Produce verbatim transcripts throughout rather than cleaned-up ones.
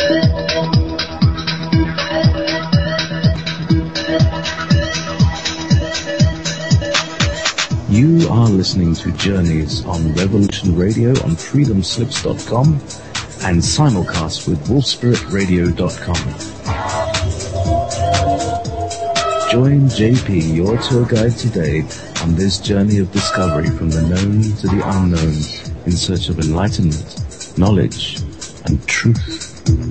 You are listening to Journeys on Revolution Radio on freedom slips dot com and simulcast with wolf spirit radio dot com. Join J P, your tour guide today, on this journey of discovery from the known to the unknown in search of enlightenment, knowledge, and truth.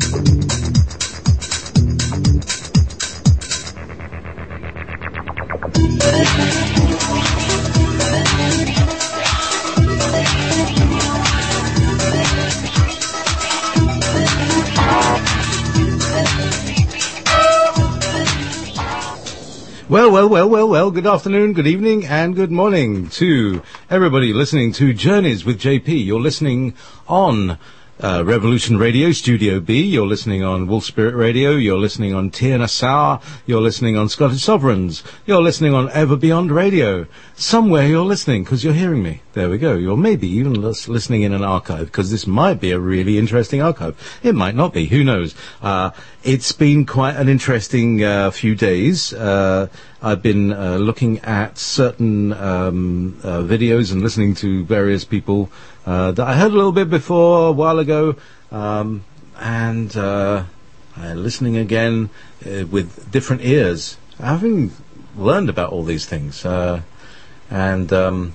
Well, well, well, well, well, good afternoon, good evening, and good morning to everybody listening to Journeys with J P. You're listening on uh, Revolution Radio, Studio B. You're listening on Wolf Spirit Radio. You're listening on Tia Nassau. You're listening on Scottish Sovereigns. You're listening on Ever Beyond Radio. Somewhere you're listening because you're hearing me. There we go. You're maybe even listening in an archive because this might be a really interesting archive. It might not be. Who knows? Uh, it's been quite an interesting uh, few days. Uh, I've been uh, looking at certain um, uh, videos and listening to various people uh, that I heard a little bit before a while ago, um, and uh, uh, listening again uh, with different ears, having learned about all these things. Uh, and um,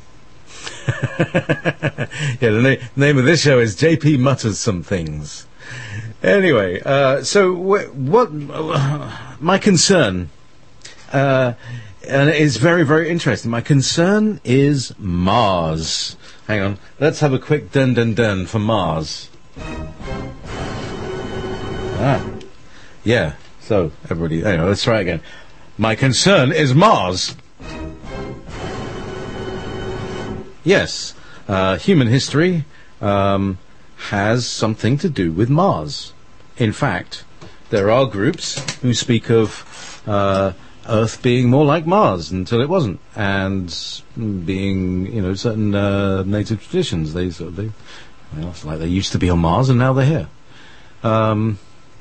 yeah, the na- name of this show is J P Mutters Some Things. Anyway, uh, so wh- what uh, my concern. Uh, and it is very, very interesting. My concern is Mars. Hang on. Let's have a quick dun dun dun for Mars. Ah. Yeah. So, everybody, anyway, let's try again. My concern is Mars. Yes. Uh, human history um, has something to do with Mars. In fact, there are groups who speak of Uh, Earth being more like Mars until it wasn't, and being, you know, certain uh, native traditions. They sort of, they, well, it's like they used to be on Mars and now they're here. Um,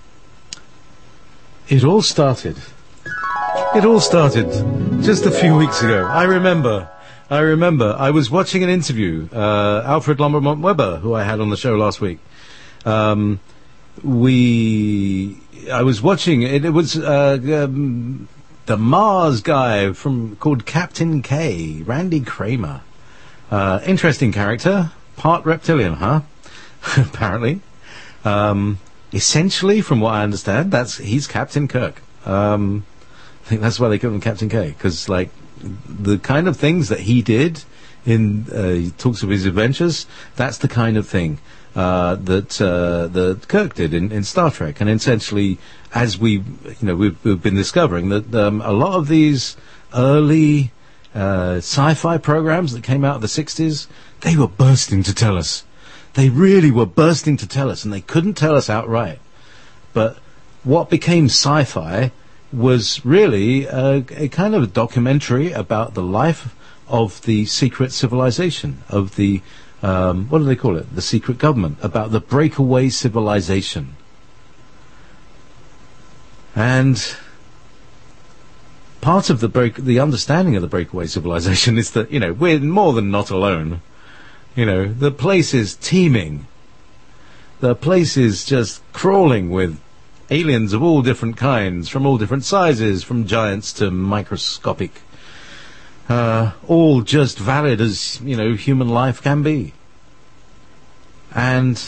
it all started. It all started just a few weeks ago. I remember. I remember. I was watching an interview. Uh, Alfred Lambermont Weber, who I had on the show last week. Um, we. I was watching it. It was. Uh, um, The Mars guy from called Captain K, Randy Kramer. Uh, interesting character, part reptilian, huh? Apparently. Um, essentially, from what I understand, that's he's Captain Kirk. Um, I think that's why they call him Captain K, because like the kind of things that he did in uh, he talks of his adventures. That's the kind of thing uh, that uh, that Kirk did in, in Star Trek, and essentially. As we, you know, we've, we've been discovering that um, a lot of these early uh, sci-fi programs that came out of the sixties, they were bursting to tell us. They really were bursting to tell us, and they couldn't tell us outright. But what became sci-fi was really a, a kind of a documentary about the life of the secret civilization, of the, um, what do they call it? The secret government, about the breakaway civilization. And part of the break, the understanding of the breakaway civilization is that, you know, we're more than not alone. You know, the place is teeming. The place is just crawling with aliens of all different kinds, from all different sizes, from giants to microscopic. Uh, all just valid as, you know, human life can be. And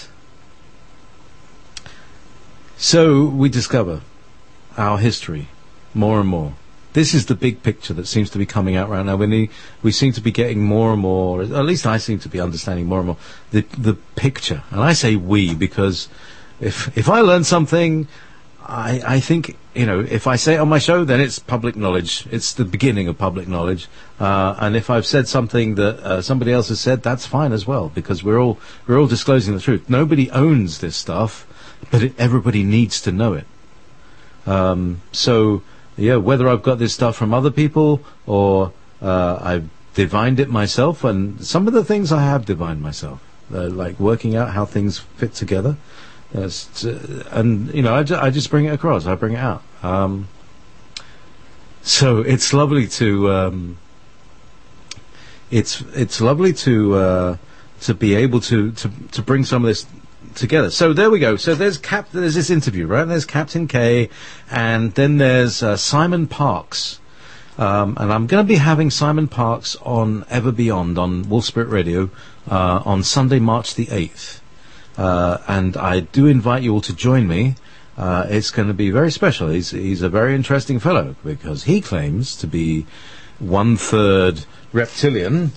so we discover our history more and more. This is the big picture that seems to be coming out right now. We, we seem to be getting more and more, at least I seem to be understanding more and more, the, the picture. And I say we because if if I learn something, I, I think, you know, if I say it on my show, then it's public knowledge. It's the beginning of public knowledge. Uh, and if I've said something that uh, somebody else has said, that's fine as well, because we're all we're all disclosing the truth. Nobody owns this stuff, but it, everybody needs to know it. Um, so, yeah, whether I've got this stuff from other people or uh, I've divined it myself, and some of the things I have divined myself, uh, like working out how things fit together. That's, uh, and you know, I, ju- I just bring it across. I bring it out. Um, so it's lovely to um, it's it's lovely to uh, to be able to, to to bring some of this together. So there we go. So there's Cap. There's this interview, right? There's Captain K, and then there's uh, Simon Parkes. Um, and I'm going to be having Simon Parkes on Ever Beyond on Wolf Spirit Radio uh, on Sunday, March the eighth. Uh, and I do invite you all to join me. Uh, it's going to be very special. He's, he's a very interesting fellow because he claims to be one-third reptilian,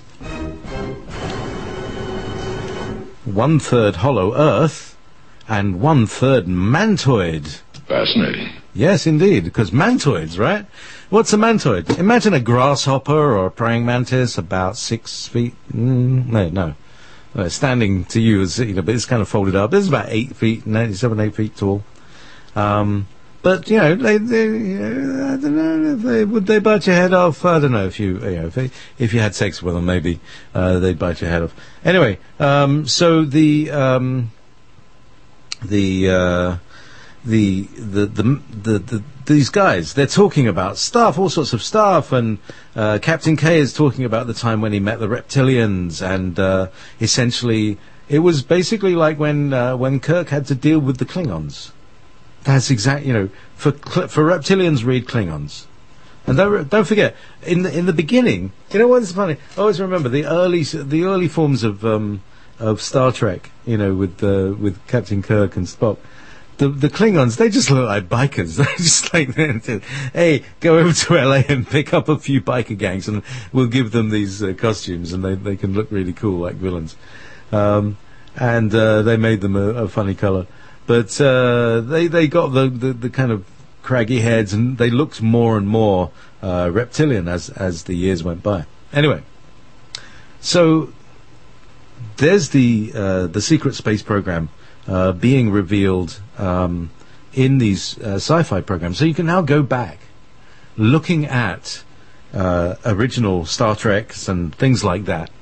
one-third hollow earth, and one-third mantoid. Fascinating. Yes, indeed, because mantoids, right? What's a mantoid? Imagine a grasshopper or a praying mantis about six feet. Mm, no, no. Uh, standing to you is, you know, but it's kind of folded up. It's about eight feet, ninety-seven, eight feet tall. Um, but you know, they, they, uh, I don't know, if they, would they bite your head off? I don't know if you, you know, if, they, if you had sex with them, maybe uh, they'd bite your head off. Anyway, um, so the um, the, uh, the the the the the these guys, they're talking about stuff, all sorts of stuff, and uh, Captain K is talking about the time when he met the reptilians, and uh, essentially it was basically like when uh, when Kirk had to deal with the Klingons. That's exact, you know, for for reptilians read Klingons, and don't, don't forget in the in the beginning, you know what's funny? I always remember the early the early forms of um, of Star Trek, you know, with uh, with Captain Kirk and Spock. The, the Klingons, they just look like bikers. They're just like, hey, go over to L A and pick up a few biker gangs and we'll give them these uh, costumes and they, they can look really cool like villains. Um, and uh, they made them a, a funny colour. But uh, they, they got the, the, the kind of craggy heads and they looked more and more uh, reptilian as, as the years went by. Anyway, so there's the, uh, the secret space program. Uh, being revealed um, in these uh, sci-fi programs. So you can now go back looking at uh, original Star Treks and things like that.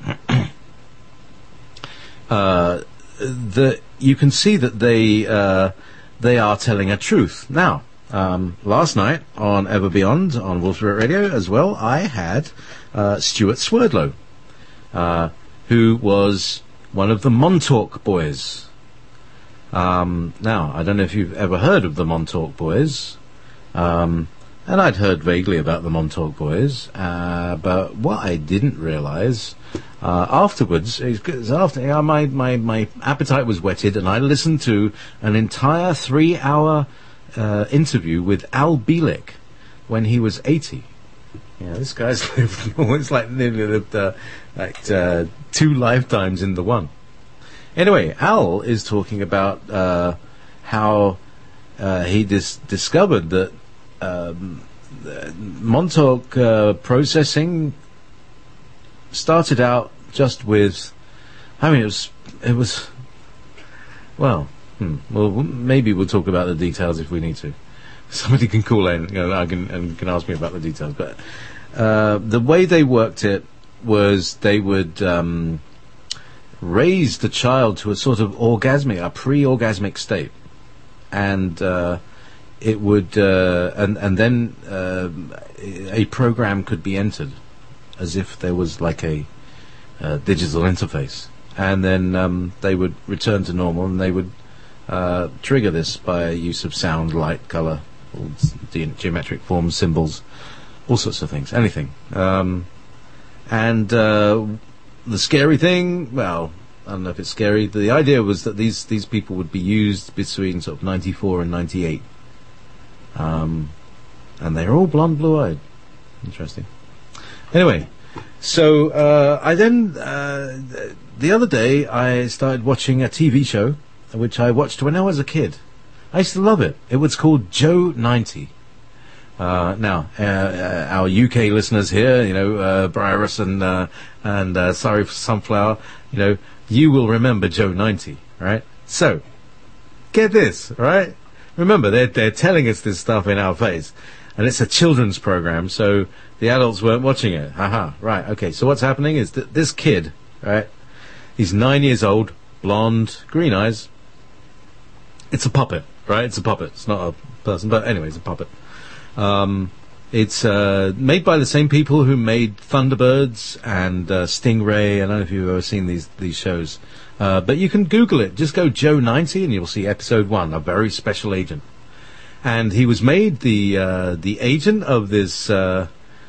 uh, the, you can see that they uh, they are telling a truth. Now, um, last night on Ever Beyond, on Wolf Spirit Radio as well, I had uh, Stuart Swerdlow, uh, who was one of the Montauk boys. Um, now, I don't know if you've ever heard of the Montauk Boys, um, and I'd heard vaguely about the Montauk Boys, uh, but what I didn't realise uh, afterwards is after uh, my, my my appetite was whetted, and I listened to an entire three-hour uh, interview with Al Bielek when he was eighty. Yeah, this guy's lived almost like nearly lived uh, like uh, two lifetimes in the one. Anyway, Al is talking about uh, how uh, he dis- discovered that um, Montauk uh, processing started out just with, I mean, it was, it was, well, hmm, well, maybe we'll talk about the details if we need to. Somebody can call in, you know, I can, and can ask me about the details. But uh, the way they worked it was they would um, raise the child to a sort of orgasmic, a pre-orgasmic state, and uh, it would, uh, and and then uh, a program could be entered, as if there was like a, a digital interface, and then um, they would return to normal, and they would uh, trigger this by use of sound, light, color, all ge- geometric forms, symbols, all sorts of things, anything. Um, and uh, the scary thing, well, I don't know if it's scary. The idea was that these these people would be used between sort of ninety-four and ninety-eight, um, and they're all blonde, blue-eyed. Interesting. Anyway, so uh, I then uh, the other day I started watching a T V show which I watched when I was a kid. I used to love it. It was called Joe ninety. Uh, now, uh, uh, our U K listeners here, you know, uh, Briarus and uh, and uh, Sorry for Sunflower, you know, you will remember Joe ninety, right? So, get this, right? Remember, they're they're telling us this stuff in our face, and it's a children's program, so the adults weren't watching it. Haha, right? Okay. So what's happening is that this kid, right? He's nine years old, blonde, green eyes. it's a puppet, right? It's a puppet. It's not a person, but anyway, it's a puppet. Um, it's uh, made by the same people who made Thunderbirds and uh, Stingray. I don't know if you've ever seen these these shows, uh, but you can Google it. Just go Joe ninety, and you'll see episode one, A Very Special Agent. And he was made the uh, the agent of this uh,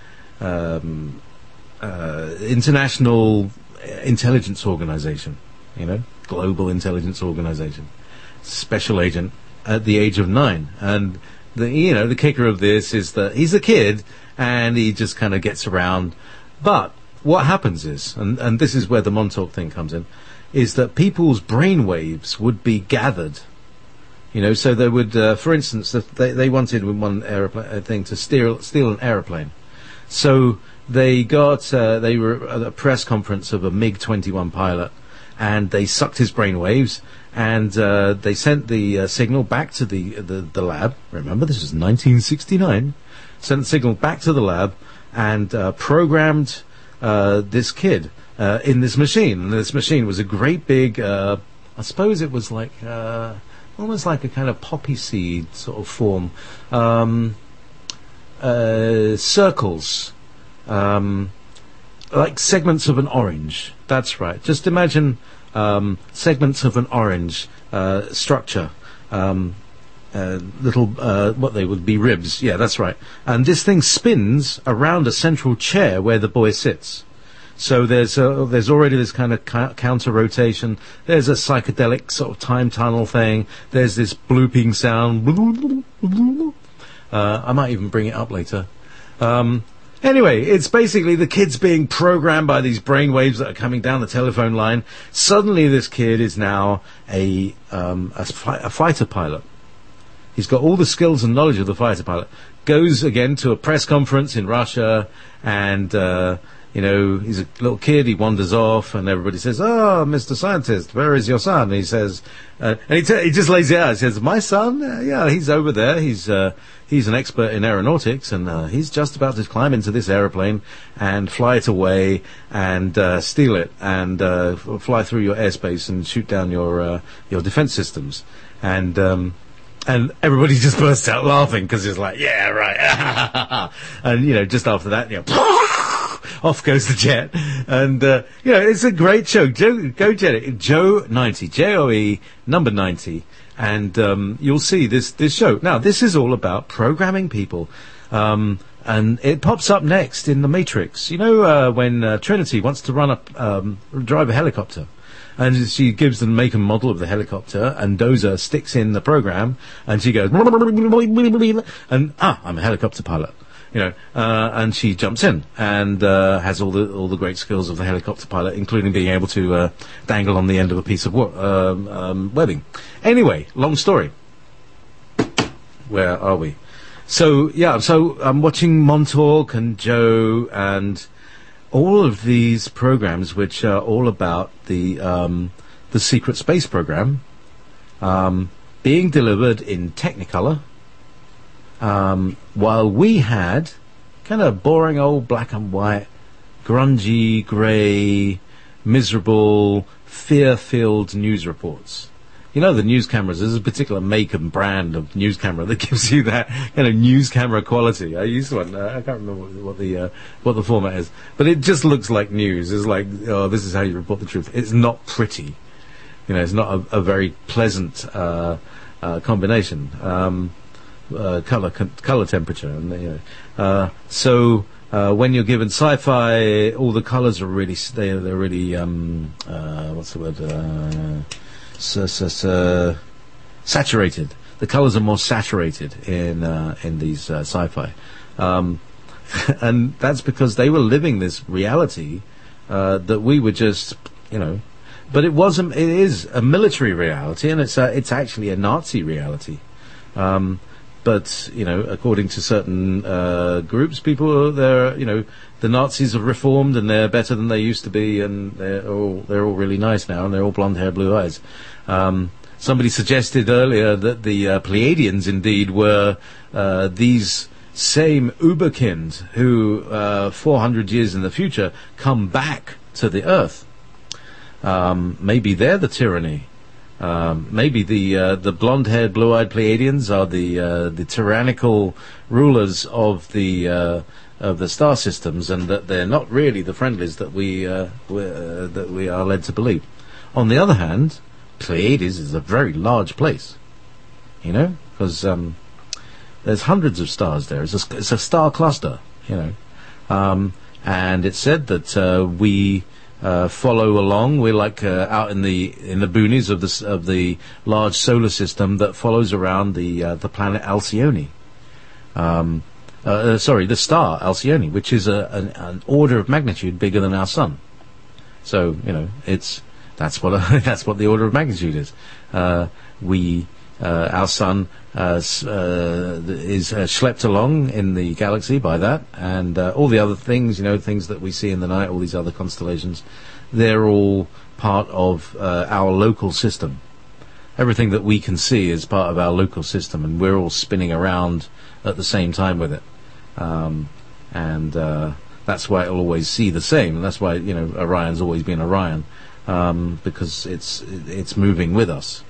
um, uh, international intelligence organization, you know, global intelligence organization, special agent at the age of nine. And the you know the kicker of this is that he's a kid and he just kind of gets around. But what happens is, and, and this is where the Montauk thing comes in, is that people's brain waves would be gathered. You know, so they would, uh, for instance, they, they wanted with one aeroplane thing to steal, steal an aeroplane. So they got, uh, they were at a press conference of a MiG twenty-one pilot, and they sucked his brain waves, and uh, they sent the uh, signal back to the, the the lab. Remember, this was nineteen sixty-nine. Sent the signal back to the lab and uh, programmed uh, this kid uh, in this machine. And this machine was a great big, uh, I suppose it was like... Uh, almost like a kind of poppy seed sort of form. Um, uh, circles. Um, like segments of an orange. That's right. Just imagine um, segments of an orange uh, structure. Um, uh, little, uh, what they would be, ribs. Yeah, that's right. And this thing spins around a central chair where the boy sits. So there's a, there's already this kind of ca- counter rotation. There's a psychedelic sort of time tunnel thing. There's this blooping sound. Uh, I might even bring it up later. Um, anyway, it's basically the kid's being programmed by these brain waves that are coming down the telephone line. Suddenly, this kid is now a um, a, fi- a fighter pilot. He's got all the skills and knowledge of the fighter pilot. Goes again to a press conference in Russia and. Uh, You know, he's a little kid, he wanders off, and everybody says, "Oh, Mister Scientist, where is your son?" And he says, uh, and he, t- he just lays it out. He says, "My son? Uh, yeah, he's over there. He's uh, he's an expert in aeronautics, and uh, he's just about to climb into this aeroplane and fly it away and uh, steal it and uh, f- fly through your airspace and shoot down your uh, your defense systems." And um, and everybody just bursts out laughing because it's like, "Yeah, right." And you know, just after that, you know. Off goes the jet, and uh, you know it's a great show. Joe, go Jet it, Joe ninety, J O E number ninety, and um, you'll see this this show. Now this is all about programming people, um, and it pops up next in the Matrix. You know uh, when uh, Trinity wants to run up, um, drive a helicopter, and she gives the make and model of the helicopter, and Dozer sticks in the program, and she goes, and ah, I'm a helicopter pilot. You know, uh, and she jumps in and uh, has all the all the great skills of the helicopter pilot, including being able to uh, dangle on the end of a piece of wo- um, um, webbing. Anyway, long story. Where are we? So yeah, so I'm watching Montauk and Joe and all of these programs, which are all about the um, the secret space program um, being delivered in Technicolor. Um, while we had kind of boring old black and white, grungy, grey, miserable, fear-filled news reports. You know the news cameras, there's a particular make and brand of news camera that gives you that kind of news camera quality. I used one, uh, I can't remember what, what the uh, what the format is, but it just looks like news. It's like, oh, this is how you report the truth. It's not pretty. You know, it's not a, a very pleasant uh, uh, combination. Um, Uh, color con- color temperature, and you know, uh, so uh, when you're given sci-fi, all the colors are really they they're really um, uh, what's the word uh, so, so, so saturated. The colors are more saturated in uh, in these uh, sci-fi, um, and that's because they were living this reality uh, that we were just you know, but it wasn't. It is a military reality, and it's a, it's actually a Nazi reality. Um, But, you know, according to certain uh, groups, people, they're, you know, the Nazis have reformed and they're better than they used to be, and they're all, they're all really nice now, and they're all blonde hair, blue eyes. Um, somebody suggested earlier that the uh, Pleiadians indeed were uh, these same Uberkind who, uh, four hundred years in the future, come back to the Earth. Um, maybe they're the tyranny. Um, maybe the uh, the blonde-haired, blue-eyed Pleiadians are the uh, the tyrannical rulers of the uh, of the star systems, and that they're not really the friendlies that we uh, uh, that we are led to believe. On the other hand, Pleiades is a very large place, you know, because um, there's hundreds of stars there. It's a, it's a star cluster, you know, um, and it's said that uh, we. Uh, follow along. We're like uh, out in the in the boonies of the of the large solar system that follows around the uh, the planet Alcyone. Um, uh, sorry, the star Alcyone, which is a, an, an order of magnitude bigger than our sun. So you know, it's that's what a, that's what the order of magnitude is. Uh, we uh, our sun uh, uh, is uh, schlepped along in the galaxy by that, and uh, all the other things, you know, things that we see in the night, all these other constellations, they're all part of uh, our local system. Everything that we can see is part of our local system, and we're all spinning around at the same time with it. Um, and uh, that's why it'll always see the same. And that's why, you know, Orion's always been Orion, um, because it's it's moving with us.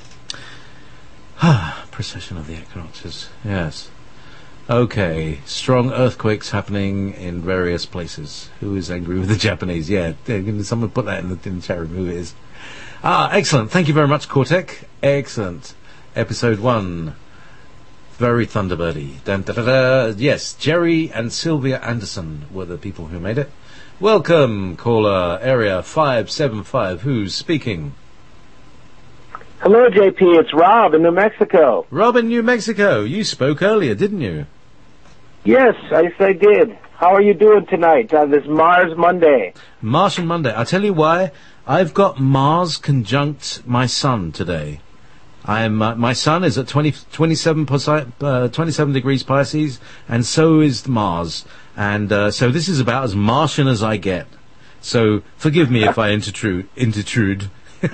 Ah, precession of the equinoxes. Yes. Okay. Strong earthquakes happening in various places. Who is angry with the Japanese? Yeah. Someone put that in the, in the chat room. Who it is? Ah, excellent. Thank you very much, Cortec. Excellent. Episode one. Very Thunderbirdy. Dun, da, da, da. Yes, Jerry and Sylvia Anderson were the people who made it. Welcome, caller, area five seven five. Who's speaking? Hello, J P. It's Rob in New Mexico. Rob in New Mexico. You spoke earlier, didn't you? Yes, I, I did. How are you doing tonight on this Mars Monday? Martian Monday. I'll tell you why. I've got Mars conjunct my Sun today. I'm uh, my Sun is at twenty, twenty-seven, uh, twenty-seven degrees Pisces, and so is Mars. And uh, so this is about as Martian as I get. So forgive me if I intrude. intrude.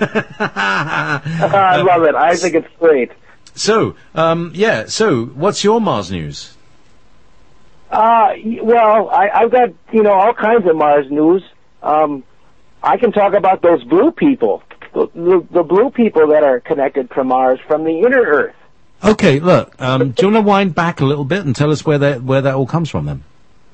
I love it. I think it's great. So, um, yeah, so what's your Mars news? Uh, well, I, I've got, you know, all kinds of Mars news. Um, I can talk about those blue people, the, the, the blue people that are connected to Mars from the inner Earth. Okay, look, um, do you want to wind back a little bit and tell us where that, where that all comes from then?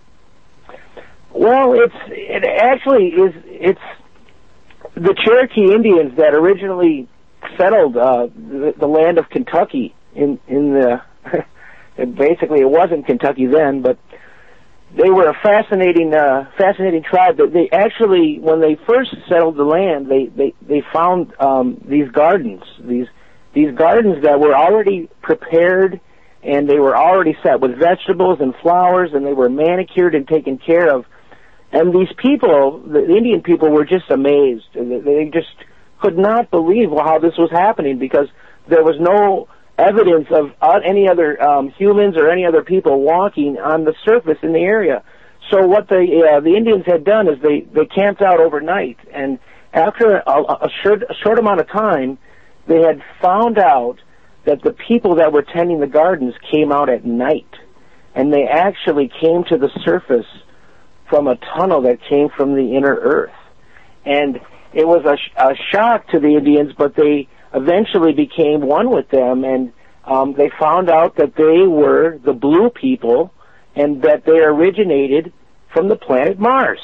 Well, it's, it actually is, it's, the Cherokee Indians that originally settled uh, the, the land of Kentucky in in the basically it wasn't Kentucky then, but they were a fascinating uh, fascinating tribe. That they actually, when they first settled the land, they they they found um, these gardens, these these gardens that were already prepared, and they were already set with vegetables and flowers, and they were manicured and taken care of. And these people, the Indian people, were just amazed. They just could not believe how this was happening because there was no evidence of any other um, humans or any other people walking on the surface in the area. So what the uh, the Indians had done is they, they camped out overnight. And after a, a, short, a short amount of time, they had found out that the people that were tending the gardens came out at night. And they actually came to the surface from a tunnel that came from the inner Earth. And it was a, sh- a shock to the Indians, but they eventually became one with them, and um, they found out that they were the blue people and that they originated from the planet Mars.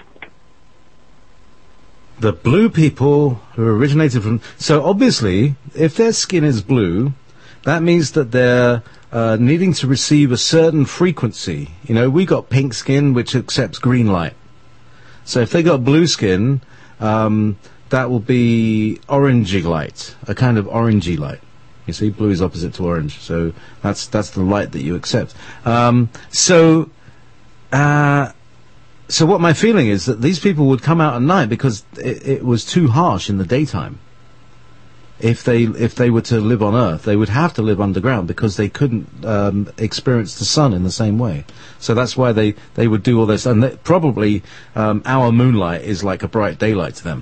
The blue people who originated from... So obviously, if their skin is blue, that means that they're Uh, needing to receive a certain frequency. You know, we got pink skin, which accepts green light. So if they got blue skin, um, that will be orangey light, a kind of orangey light. You see, blue is opposite to orange, so that's that's the light that you accept. Um, so, uh, so what my feeling is that these people would come out at night because it, it was too harsh in the daytime. If they if they were to live on Earth, they would have to live underground because they couldn't um, experience the sun in the same way. So that's why they, they would do all this. And they, probably um, our moonlight is like a bright daylight to them.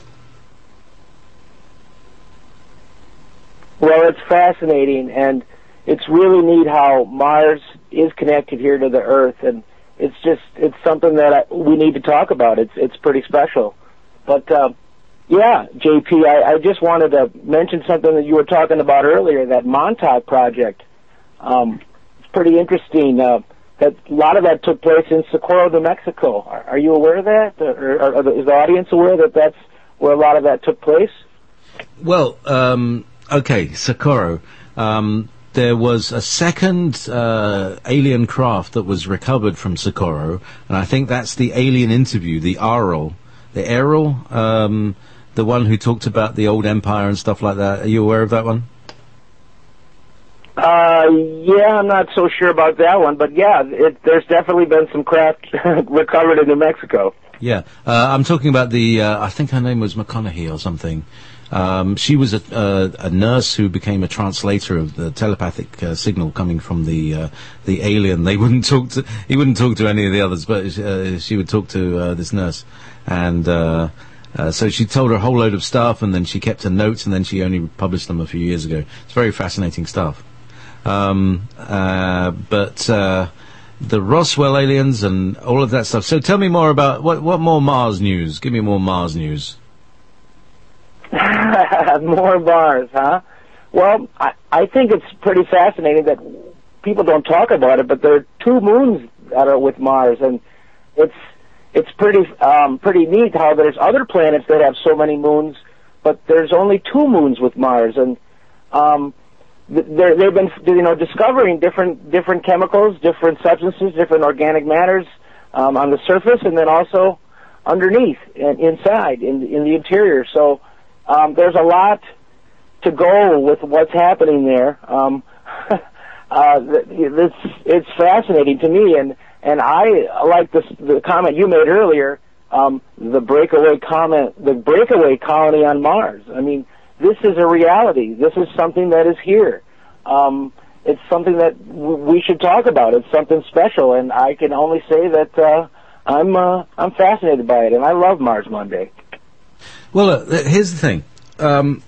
Well, it's fascinating, and it's really neat how Mars is connected here to the Earth, and it's just it's something that I, we need to talk about. It's it's pretty special, but. Uh, Yeah, J P, I, I just wanted to mention something that you were talking about earlier, that Montauk project. Um, it's pretty interesting. Uh, that a lot of that took place in Socorro, New Mexico. Are, are you aware of that? Or, or, or is the audience aware that that's where a lot of that took place? Well, um, okay, Socorro. Um, there was a second uh, alien craft that was recovered from Socorro, and I think that's the alien interview, the Aral. The Aral, um, the one who talked about the old empire and stuff like that. Are you aware of that one? Uh, yeah, I'm not so sure about that one, but yeah, it, there's definitely been some craft recovered in New Mexico. Yeah, uh, I'm talking about the, uh, I think her name was McConaughey or something. Um, she was a, uh, a nurse who became a translator of the telepathic uh, signal coming from the uh, the alien. They wouldn't talk to, he wouldn't talk to any of the others, but uh, she would talk to uh, this nurse. And uh, uh, so she told her a whole load of stuff, and then she kept her notes, and then she only published them a few years ago. It's very fascinating stuff. Um, uh, but uh, the Roswell aliens and all of that stuff. So tell me more about, what, what more Mars news? Give me more Mars news. More Mars, huh? Well, I, I think it's pretty fascinating that people don't talk about it, but there are two moons that are with Mars, and it's it's pretty um, pretty neat how there's other planets that have so many moons, but there's only two moons with Mars, and um, they're, they've been you know discovering different different chemicals, different substances, different organic matters um, on the surface, and then also underneath and inside in in the interior. So um, there's a lot to go with what's happening there. Um, uh, it's it's fascinating to me, and and I like this, the comment you made earlier. Um, the breakaway comment, the breakaway colony on Mars. I mean, this is a reality. This is something that is here. Um, it's something that w- we should talk about. It's something special, and I can only say that uh, I'm uh, I'm fascinated by it, and I love Mars Monday. Well, uh, here's the thing. Um,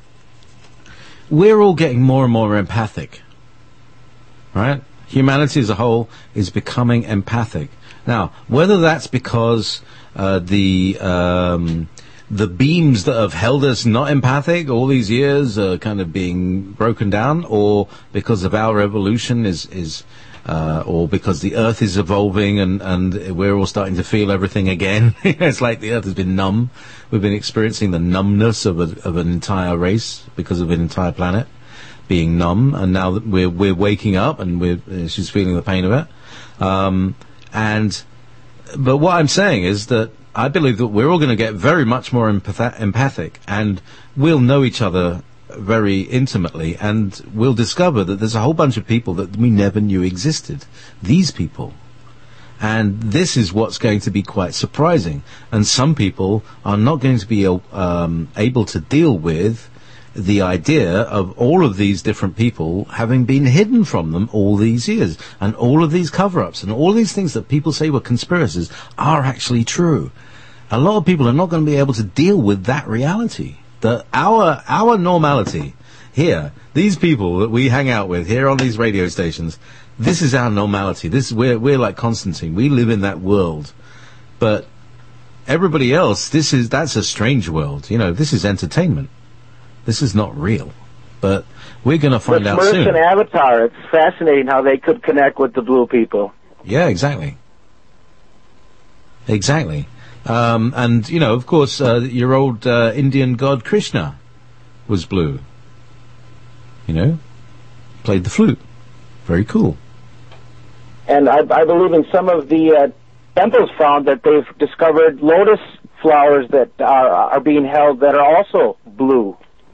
we're all getting more and more empathic, right? Humanity as a whole is becoming empathic. Now, whether that's because uh, the um, the beams that have held us not empathic all these years are kind of being broken down, or because of our evolution is is uh, or because the Earth is evolving and, and we're all starting to feel everything again. It's like the Earth has been numb. We've been experiencing the numbness of a, of an entire race because of an entire planet being numb, and now that we're we're waking up and we're uh, she's feeling the pain of it. Um, and but what I'm saying is that I believe that we're all going to get very much more empath- empathic, and we'll know each other very intimately, and we'll discover that there's a whole bunch of people that we never knew existed. These people. And this is what's going to be quite surprising. And some people are not going to be um, able to deal with the idea of all of these different people having been hidden from them all these years, and all of these cover-ups and all these things that people say were conspiracies are actually true. A lot of people are not going to be able to deal with that reality. That our our normality here, these people that we hang out with here on these radio stations, this is our normality. This we're we're like Constantine. We live in that world, but everybody else, this is that's a strange world. You know, this is entertainment. This is not real, but we're going to find out soon. Smurfs and Avatar, it's fascinating how they could connect with the blue people. Yeah, exactly. Exactly. Um, and, you know, of course, uh, your old uh, Indian god Krishna was blue. You know, played the flute. Very cool. And I, I believe in some of the uh, temples found that they've discovered lotus flowers that are, are being held that are also blue.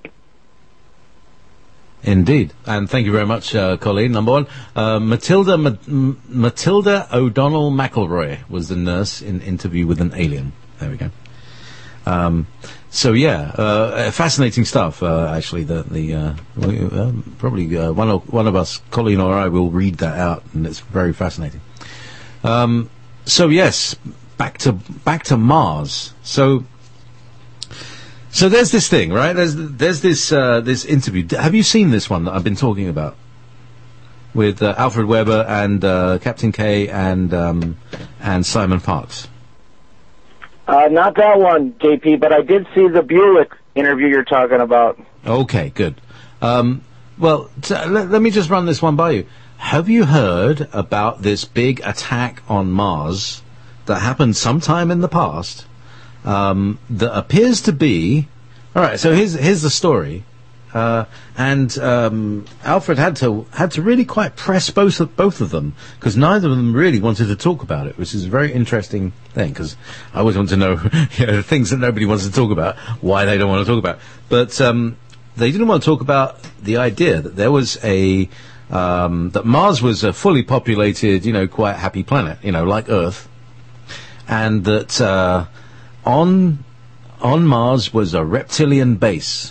Indeed, and thank you very much, uh, Colleen. Number one, uh, Matilda Ma- M- Matilda O'Donnell McElroy was the nurse in Interview with an Alien. There we go. Um, so yeah, uh, fascinating stuff. Uh, actually, the the uh, we, uh, probably uh, one of one of us, Colleen or I, will read that out, and it's very fascinating. Um, so yes, back to back to Mars. So. So there's this thing, right? There's there's this uh, this interview. Have you seen this one that I've been talking about with uh, Alfred Weber and uh, Captain K and um, and Simon Parkes? Uh, not that one, J P, but I did see the Buick interview you're talking about. Okay, good. Um, well, t- let, let me just run this one by you. Have you heard about this big attack on Mars that happened sometime in the past um, that appears to be... All right, so here's here's the story. Uh, and um, Alfred had to had to really quite press both of, both of them, because neither of them really wanted to talk about it, which is a very interesting thing, because I always want to know, you know, things that nobody wants to talk about, why they don't want to talk about. But um, they didn't want to talk about the idea that there was a... Um, that Mars was a fully populated, you know, quite happy planet, you know, like Earth, and that uh, on on Mars was a reptilian base,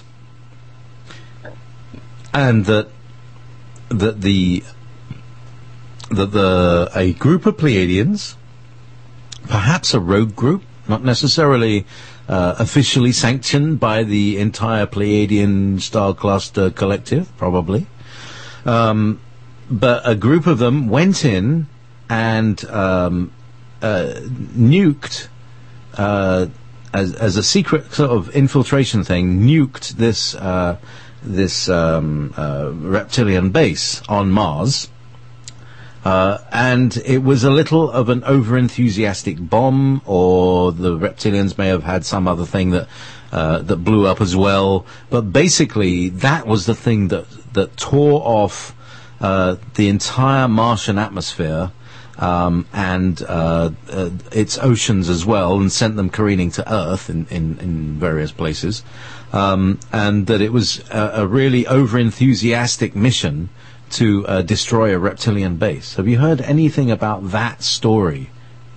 and that that the that the a group of Pleiadians, perhaps a rogue group, not necessarily uh, officially sanctioned by the entire Pleiadian star cluster collective, probably. Um, but a group of them went in and um, uh, nuked, uh, as, as a secret sort of infiltration thing, nuked this uh, this um, uh, reptilian base on Mars. Uh, and it was a little of an over-enthusiastic bomb, or the reptilians may have had some other thing that uh, that blew up as well. But basically, that was the thing that that tore off uh, the entire Martian atmosphere um, and uh, uh, its oceans as well, and sent them careening to Earth in, in, in various places. Um, and that it was a, a really over-enthusiastic mission to uh, destroy a reptilian base. Have you heard anything about that story?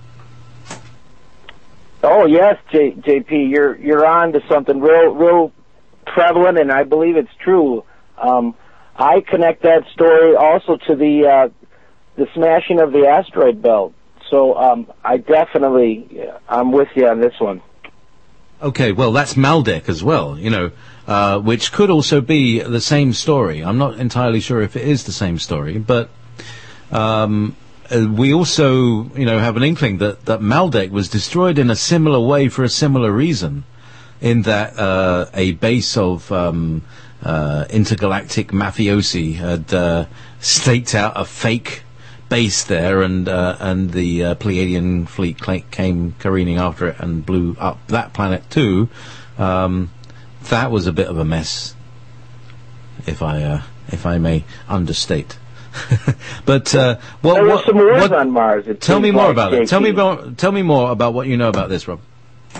Oh yes, J, JP, you're you're on to something real real prevalent, and I believe it's true. Um, I connect that story also to the uh, the smashing of the asteroid belt. So um, I definitely I'm with you on this one. Okay, well that's Maldek as well, you know. Uh, which could also be the same story. I'm not entirely sure if it is the same story, but um, uh, we also, you know, have an inkling that, that Maldek was destroyed in a similar way for a similar reason, in that uh, a base of um, uh, intergalactic mafiosi had uh, staked out a fake base there, and uh, and the uh, Pleiadian fleet cl- came careening after it and blew up that planet too. Um, That was a bit of a mess, if I uh, if I may understate. But uh, what, there were what, some wars what, on Mars. It tell me more like about J P. it. Tell me more. Tell me more about what you know about this, Rob.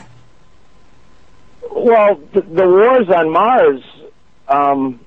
Well, the, the wars on Mars. Um,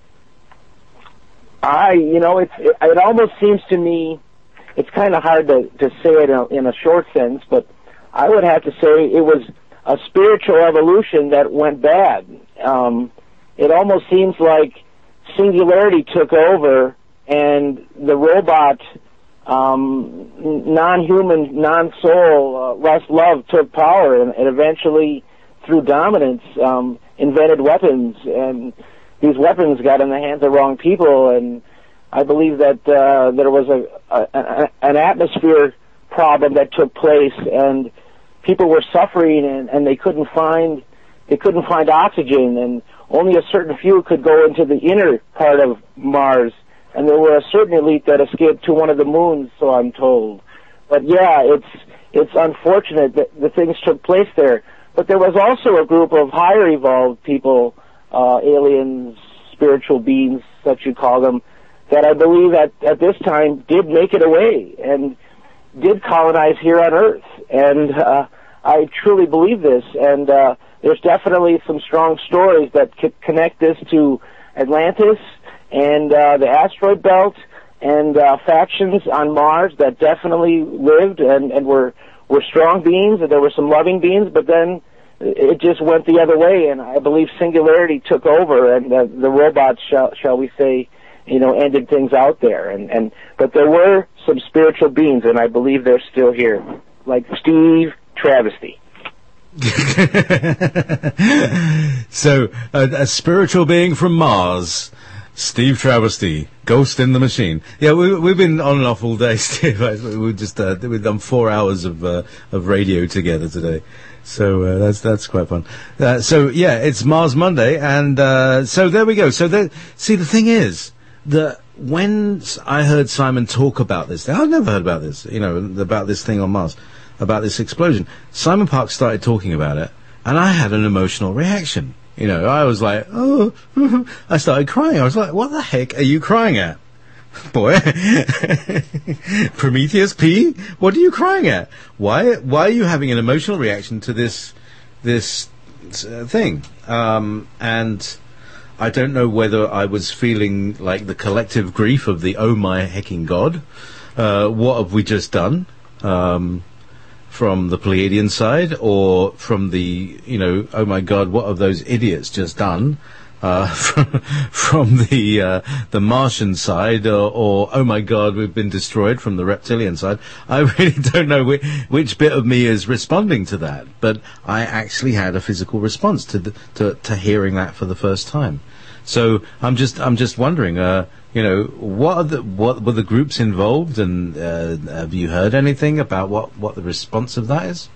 I, you know, it's it, it almost seems to me, it's kind of hard to to say it in a, in a short sentence, but I would have to say it was a spiritual evolution that went bad. Um, it almost seems like singularity took over, and the robot, um, non-human, non-soul, uh, less love took power, and, and eventually, through dominance, um, invented weapons, and these weapons got in the hands of wrong people, and I believe that uh, there was a, a, a an atmosphere problem that took place, and people were suffering, and, and they couldn't find they couldn't find oxygen, and only a certain few could go into the inner part of Mars, and there were a certain elite that escaped to one of the moons, so I'm told. But yeah, it's it's unfortunate that the things took place there. But there was also a group of higher evolved people, uh, aliens, spiritual beings, such you call them, that I believe at, at this time did make it away and did colonize here on Earth. And uh, I truly believe this, and uh, there's definitely some strong stories that c- connect this to Atlantis and uh, the asteroid belt, and uh, factions on Mars that definitely lived and, and were were strong beings, and there were some loving beings, but then it just went the other way, and I believe singularity took over, and uh, the robots, shall, shall we say, you know, ended things out there. And, and but there were some spiritual beings, and I believe they're still here, like Steve Travesty. So, a, a spiritual being from Mars, Steve Travesty, Ghost in the Machine. Yeah, we, we've been on and off all day, Steve. We've just uh, we've done four hours of uh, of radio together today. So uh, that's that's quite fun. Uh, so yeah, it's Mars Monday, and uh, so there we go. So there, see, the thing is that when I heard Simon talk about this, I've never heard about this, you know, about this thing on Mars, about this explosion. Simon Parkes started talking about it, and I had an emotional reaction. You know, I was like, oh, I started crying. I was like, what the heck are you crying at? Boy, Prometheus P, what are you crying at? Why, why are you having an emotional reaction to this, this uh, thing? Um, and I don't know whether I was feeling like the collective grief of the oh my hecking god. Uh, what have we just done? Um, from the Pleiadian side, or from the, you know, oh my god, what have those idiots just done? Uh, from, from the uh, the Martian side, or, or oh my god, we've been destroyed from the reptilian side. I really don't know which, which bit of me is responding to that, but I actually had a physical response to the, to to hearing that for the first time. So I'm just I'm just wondering, uh, you know, what are the what were the groups involved, and uh, have you heard anything about what, what the response of that is?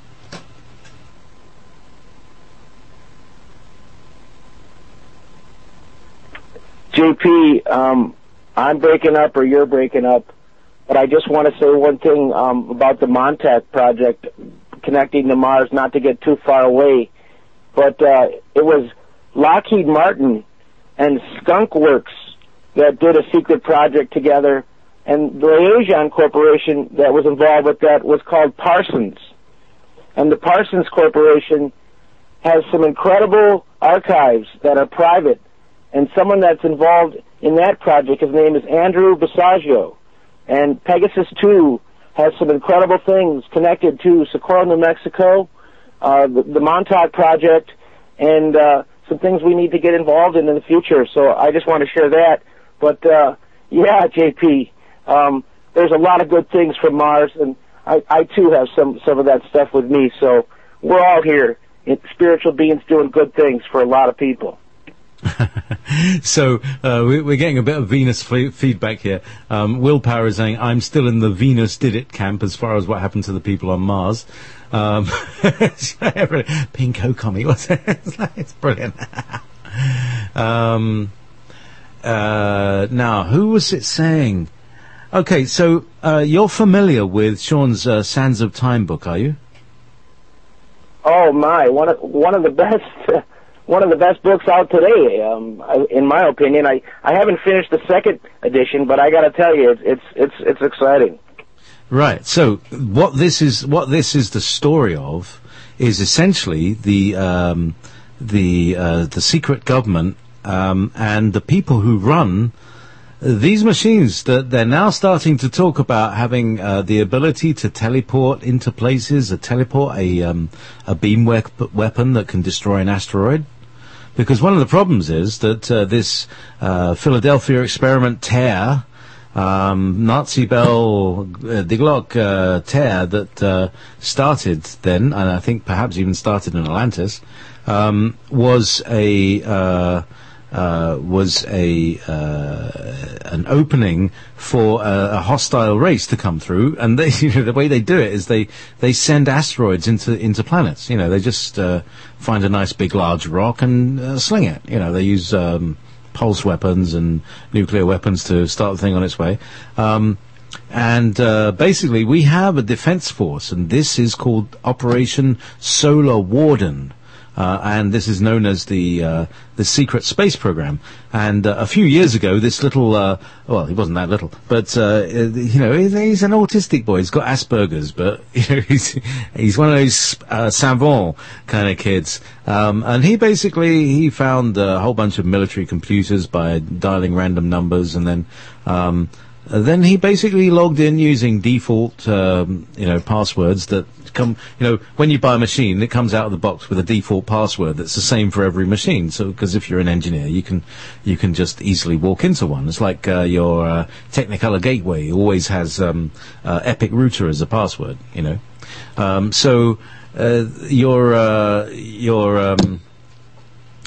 J P, um, I'm breaking up or you're breaking up, but I just want to say one thing um, about the Montauk project connecting to Mars, not to get too far away, but uh, it was Lockheed Martin and Skunk Works that did a secret project together, and the Liaison Corporation that was involved with that was called Parsons. And the Parsons Corporation has some incredible archives that are private, and someone that's involved in that project, his name is Andrew Basiago. And Pegasus two has some incredible things connected to Socorro, New Mexico, uh, the, the Montauk project, and uh, some things we need to get involved in in the future. So I just want to share that. But, uh, yeah, J P, um, there's a lot of good things from Mars, and I, I too have some, some of that stuff with me. So we're all here, spiritual beings doing good things for a lot of people. So uh, we, we're getting a bit of Venus f- feedback here. Um, Willpower is saying, I'm still in the Venus did it camp as far as what happened to the people on Mars. Um, Pinko comic, what's it? It's, like, it's brilliant. um, uh, now, who was it saying? Okay, so uh, you're familiar with Sean's uh, Sands of Time book, are you? Oh my, one of one of the best. One of the best books out today, um, I, in my opinion. I, I haven't finished the second edition, but I got to tell you, it's it's it's it's exciting. Right. So what this is, what this is the story of, is essentially the um, the uh, the secret government um, and the people who run these machines that they're now starting to talk about having uh, the ability to teleport into places, a teleport, a um, a beam we- weapon that can destroy an asteroid. Because one of the problems is that uh, this uh, Philadelphia experiment tear, um, Nazi Bell uh, Die Glocke uh, tear that uh, started then, and I think perhaps even started in Atlantis, um, was a uh, uh, was a uh, an opening for a, a hostile race to come through, and they, you know, the way they do it is they they send asteroids into into planets. You know, they just uh, find a nice big large rock and uh, sling it. You know, they use um, pulse weapons and nuclear weapons to start the thing on its way. Um, and uh, basically, we have a defense force, and this is called Operation Solar Warden. Uh, and this is known as the uh, the secret space program. And uh, a few years ago, this little, uh, well, he wasn't that little, but uh, you know, he's, he's an autistic boy. He's got Asperger's, but you know, he's he's one of those uh, savant kind of kids. Um, and he basically he found a whole bunch of military computers by dialing random numbers, and then. Um, Uh, then he basically logged in using default, um, you know, passwords that come, you know, when you buy a machine, it comes out of the box with a default password that's the same for every machine. So, because if you're an engineer, you can, you can just easily walk into one. It's like uh, your uh, Technicolor Gateway always has um, uh, Epic Router as a password, you know. Um, so uh, your uh, your um,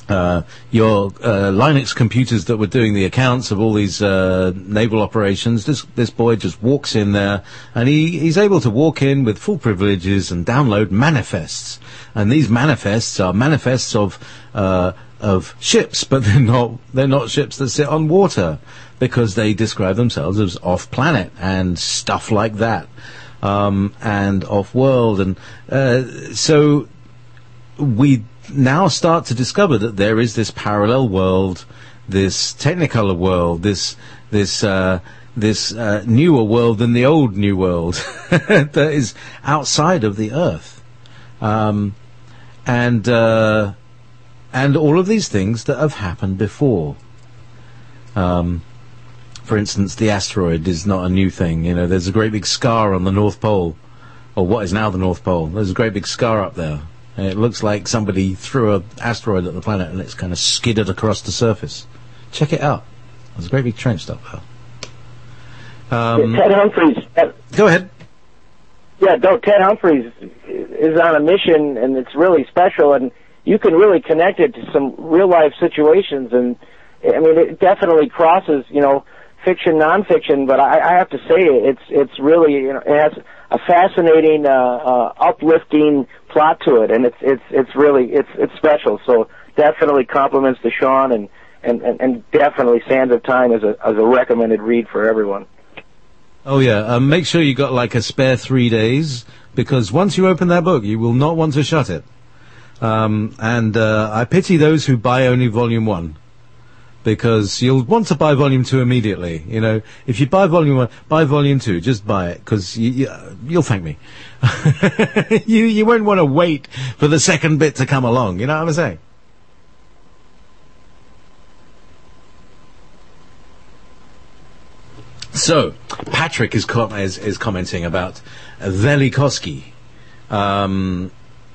uh, your uh, Linux computers that were doing the accounts of all these uh, naval operations. This this boy just walks in there, and he, he's able to walk in with full privileges and download manifests. And these manifests are manifests of uh, of ships, but they're not they're not ships that sit on water, because they describe themselves as off-planet and stuff like that, um, and off-world. And uh, so we now start to discover that there is this parallel world, this Technicolor world, this this uh, this uh, newer world than the old New World that is outside of the Earth, um, and uh, and all of these things that have happened before. Um, for instance, the asteroid is not a new thing. You know, there's a great big scar on the North Pole, or what is now the North Pole. There's a great big scar up there. And it looks like somebody threw an asteroid at the planet and it's kind of skidded across the surface. Check it out. There's a great big trench up there. Um, Ted Humphreys. Uh, go ahead. Yeah, no, Ted Humphreys is on a mission, and it's really special, and you can really connect it to some real-life situations. And, I mean, it definitely crosses, you know, fiction, nonfiction, but I, I have to say it's it's really, you know, it has a fascinating, uh, uh, uplifting plot to it, and it's it's it's really it's it's special. So definitely compliments to Sean, and and, and, and definitely Sands of Time as a as a recommended read for everyone. Oh yeah, um, make sure you got like a spare three days, because once you open that book, you will not want to shut it. Um, and uh, I pity those who buy only volume one, because you'll want to buy volume two immediately. You know, if you buy volume one, buy volume two. Just buy it, because you, you, you'll thank me. you you won't want to wait for the second bit to come along. You know what I'm saying? So Patrick is com- is, is commenting about Velikovsky. Um,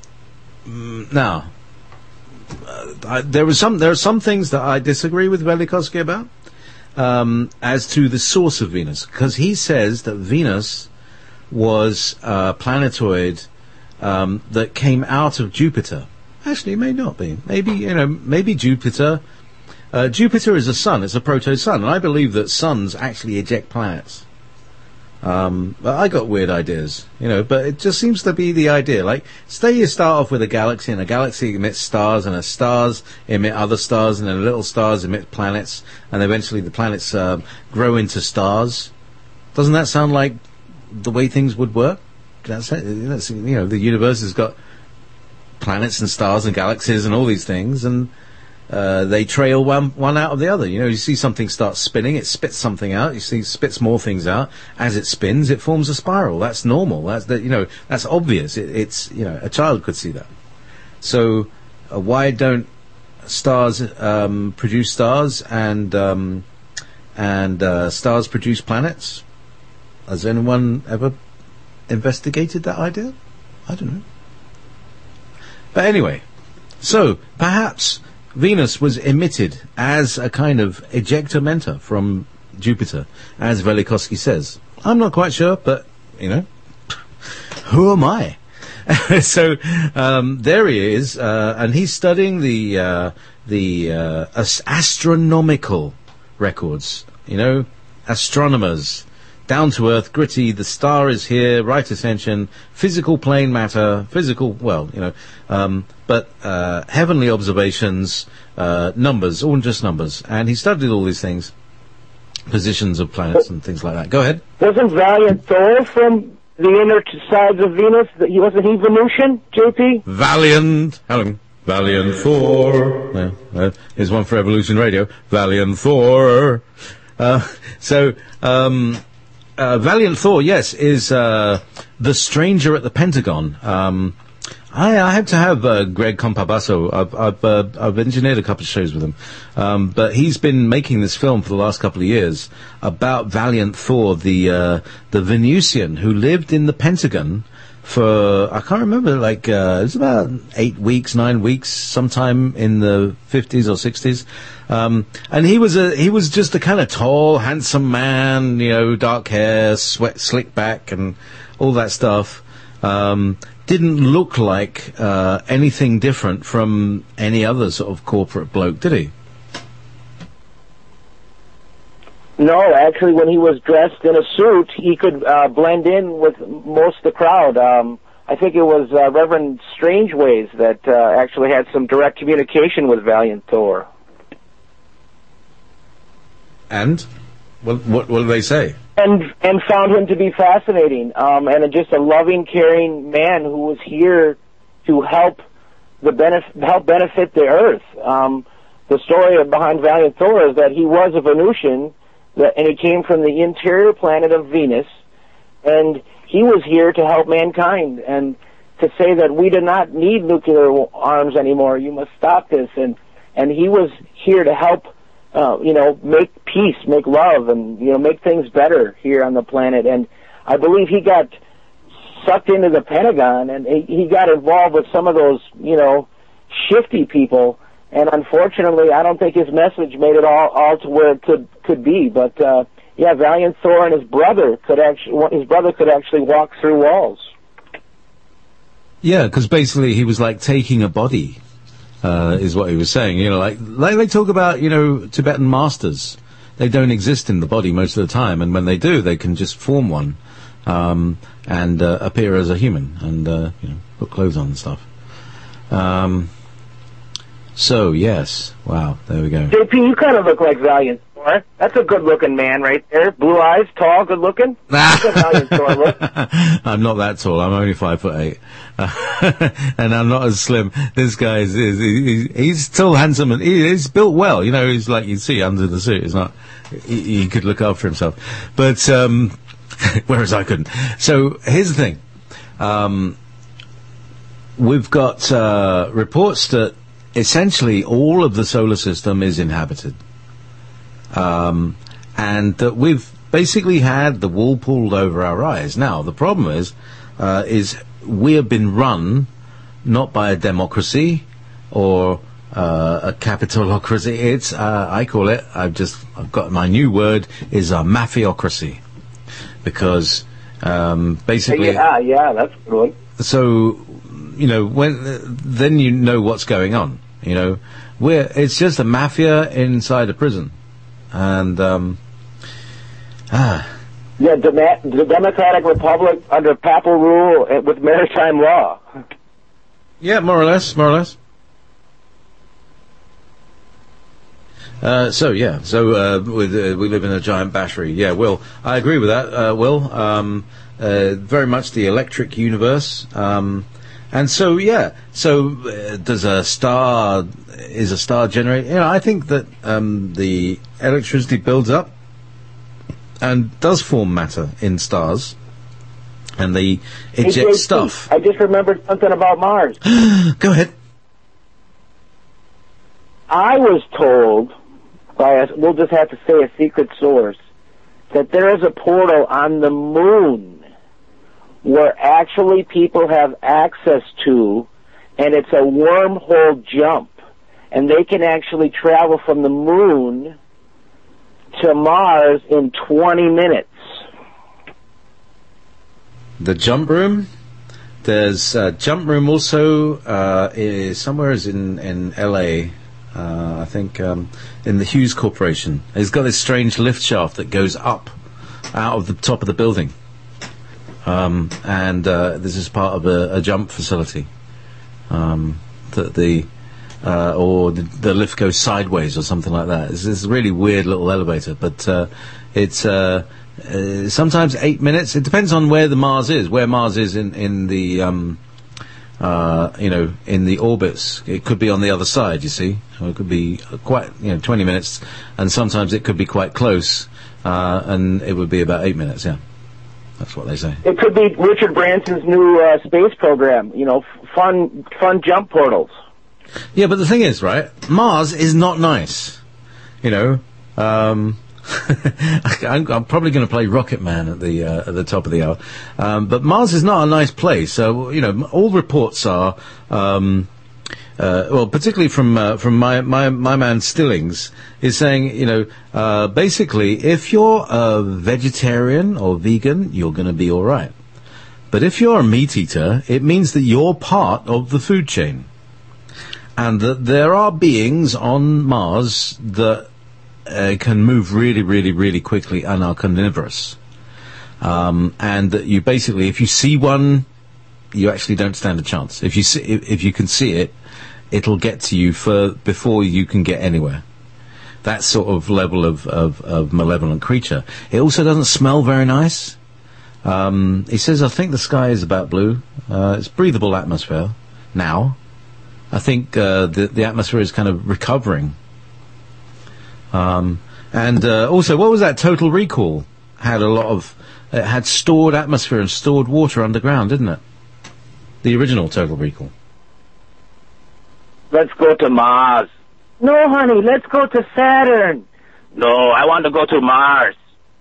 now. Uh, I, there was some. There are some things that I disagree with Velikovsky about, um, as to the source of Venus, because he says that Venus was a planetoid um, that came out of Jupiter. Actually, it may not be. Maybe you know. Maybe Jupiter. Uh, Jupiter is a sun. It's a proto-sun, and I believe that suns actually eject planets. Um, but I got weird ideas, you know, but it just seems to be the idea. Like, say you start off with a galaxy, and a galaxy emits stars, and a stars emit other stars, and then little stars emit planets, and eventually the planets uh, grow into stars. Doesn't that sound like the way things would work? That's, that's, you know, the universe has got planets and stars and galaxies and all these things, and Uh, they trail one one out of the other. You know, you see something start spinning, it spits something out. You see, it spits more things out. As it spins, it forms a spiral. That's normal. That's that. You know, that's obvious. It, it's you know, a child could see that. So, uh, why don't stars um, produce stars and um, and uh, stars produce planets? Has anyone ever investigated that idea? I don't know. But anyway, so perhaps Venus was emitted as a kind of ejecta mentor from Jupiter, as Velikovsky says. I'm not quite sure, but, you know, who am I? So, um, there he is, uh, and he's studying the, uh, the, uh, as- astronomical records, you know, astronomers. Down to earth, gritty, the star is here, right ascension, physical plane matter, physical, well, you know, um, but uh, heavenly observations, uh, numbers, all just numbers. And he studied all these things, positions of planets and things like that. Go ahead. Wasn't Valiant Thor from the inner sides of Venus? He wasn't he Venusian, J P? Valiant, hello, Valiant Thor. Yeah, uh, here's one for Evolution Radio. Valiant Thor. Uh, so, um... Uh, Valiant Thor, yes, is uh, the stranger at the Pentagon. Um, I, I had to have uh, Greg Compabasso. I've I've, uh, I've engineered a couple of shows with him, um, but he's been making this film for the last couple of years about Valiant Thor, the uh, the Venusian who lived in the Pentagon for, I can't remember, like uh, it was about eight weeks, nine weeks, sometime in the fifties or sixties. Um, and he was a he was just a kind of tall, handsome man, you know, dark hair, sweat, slick back, and all that stuff. um, didn't look like uh, anything different from any other sort of corporate bloke, did he? No, actually, when he was dressed in a suit, he could uh, blend in with most of the crowd. Um, I think it was uh, Reverend Strangeways that uh, actually had some direct communication with Valiant Thor. And what what, what did they say? And and found him to be fascinating, um, and just a loving, caring man who was here to help the benef- help benefit the Earth. Um, the story behind Valiant Thor is that he was a Venusian, that, and he came from the interior planet of Venus, and he was here to help mankind and to say that we do not need nuclear arms anymore. You must stop this, and and he was here to help. Uh, you know, make peace, make love, and, you know, make things better here on the planet. And I believe he got sucked into the Pentagon, and he, he got involved with some of those, you know, shifty people. And unfortunately, I don't think his message made it all, all to where it could, could be. But, uh, yeah, Valiant Thor and his brother could actually, his brother could actually walk through walls. Yeah, because basically he was like taking a body. Uh, is what he was saying, you know, like, like they talk about, you know, Tibetan masters. They don't exist in the body most of the time, and when they do, they can just form one, um, and, uh, appear as a human, and, uh, you know, put clothes on and stuff. Um, so, yes, wow, there we go. J P, you kind of look like Valiant Thor. That's a good-looking man right there. Blue eyes, tall, good-looking. That's a Valiant Thor look. I'm not that tall. I'm only five foot eight. Uh, and I'm not as slim. This guy is, is he's, he's still handsome, and he, he's built well. You know, he's like you see under the suit. He's not, he, he could look after himself. But, um, whereas I couldn't. So here's the thing. Um, we've got, uh, reports that essentially all of the solar system is inhabited. Um, and that we've basically had the wool pulled over our eyes. Now, the problem is, uh, is we have been run not by a democracy or uh, a capitalocracy. It's, uh, I call it, I've just, I've got my new word, is a mafiocracy. Because, um, basically... Yeah, yeah, that's good. So, you know, when, uh, then you know what's going on, you know. We're, it's just a mafia inside a prison. And, um, ah... Yeah, Dem- the Democratic Republic under papal rule with maritime law. Yeah, more or less, more or less. Uh, so, yeah, so uh, with, uh, we live in a giant battery. Yeah, Will, I agree with that, uh, Will. Um, uh, very much the electric universe. Um, and so, yeah, so uh, does a star, is a star generated? You know, I think that um, the electricity builds up and does form matter in stars, and they eject Hey, stuff. I just remembered something about Mars. Go ahead. I was told by a, we'll just have to say a secret source, that there is a portal on the moon where actually people have access to, and it's a wormhole jump, and they can actually travel from the moon to Mars in twenty minutes. The jump room. There's a jump room also uh, is somewhere is in in L A. Uh, I think um, in the Hughes Corporation. It's got this strange lift shaft that goes up out of the top of the building, um, and uh, this is part of a, a jump facility. Um, that the Uh, or the, the lift goes sideways or something like that. It's this really weird little elevator, but uh, it's uh, uh, sometimes eight minutes. It depends on where the Mars is, where Mars is in in the um, uh, you know in the orbits. It could be on the other side, you see. Or it could be quite you know twenty minutes, and sometimes it could be quite close, uh, and it would be about eight minutes. Yeah, that's what they say. It could be Richard Branson's new uh, space program. You know, f- fun fun jump portals. Yeah, but the thing is, right, Mars is not nice. You know, um, I'm, I'm probably going to play Rocket Man at the uh, at the top of the hour. Um, but Mars is not a nice place. So, you know, all reports are, um, uh, well, particularly from uh, from my, my, my man Stillings, is saying, you know, uh, basically, if you're a vegetarian or vegan, you're going to be all right. But if you're a meat eater, it means that you're part of the food chain. And that there are beings on Mars that uh, can move really, really, really quickly and are carnivorous. Um, and that you basically, if you see one, you actually don't stand a chance. If you see, if, if you can see it, it'll get to you for, before you can get anywhere. That sort of level of, of, of malevolent creature. It also doesn't smell very nice. Um, he says, I think the sky is about blue. Uh, it's breathable atmosphere now. I think uh, the, the atmosphere is kind of recovering. Um, and uh, also, what was that? Total Recall had a lot of, it had stored atmosphere and stored water underground, didn't it? The original Total Recall. Let's go to Mars. No, honey, let's go to Saturn. No, I want to go to Mars.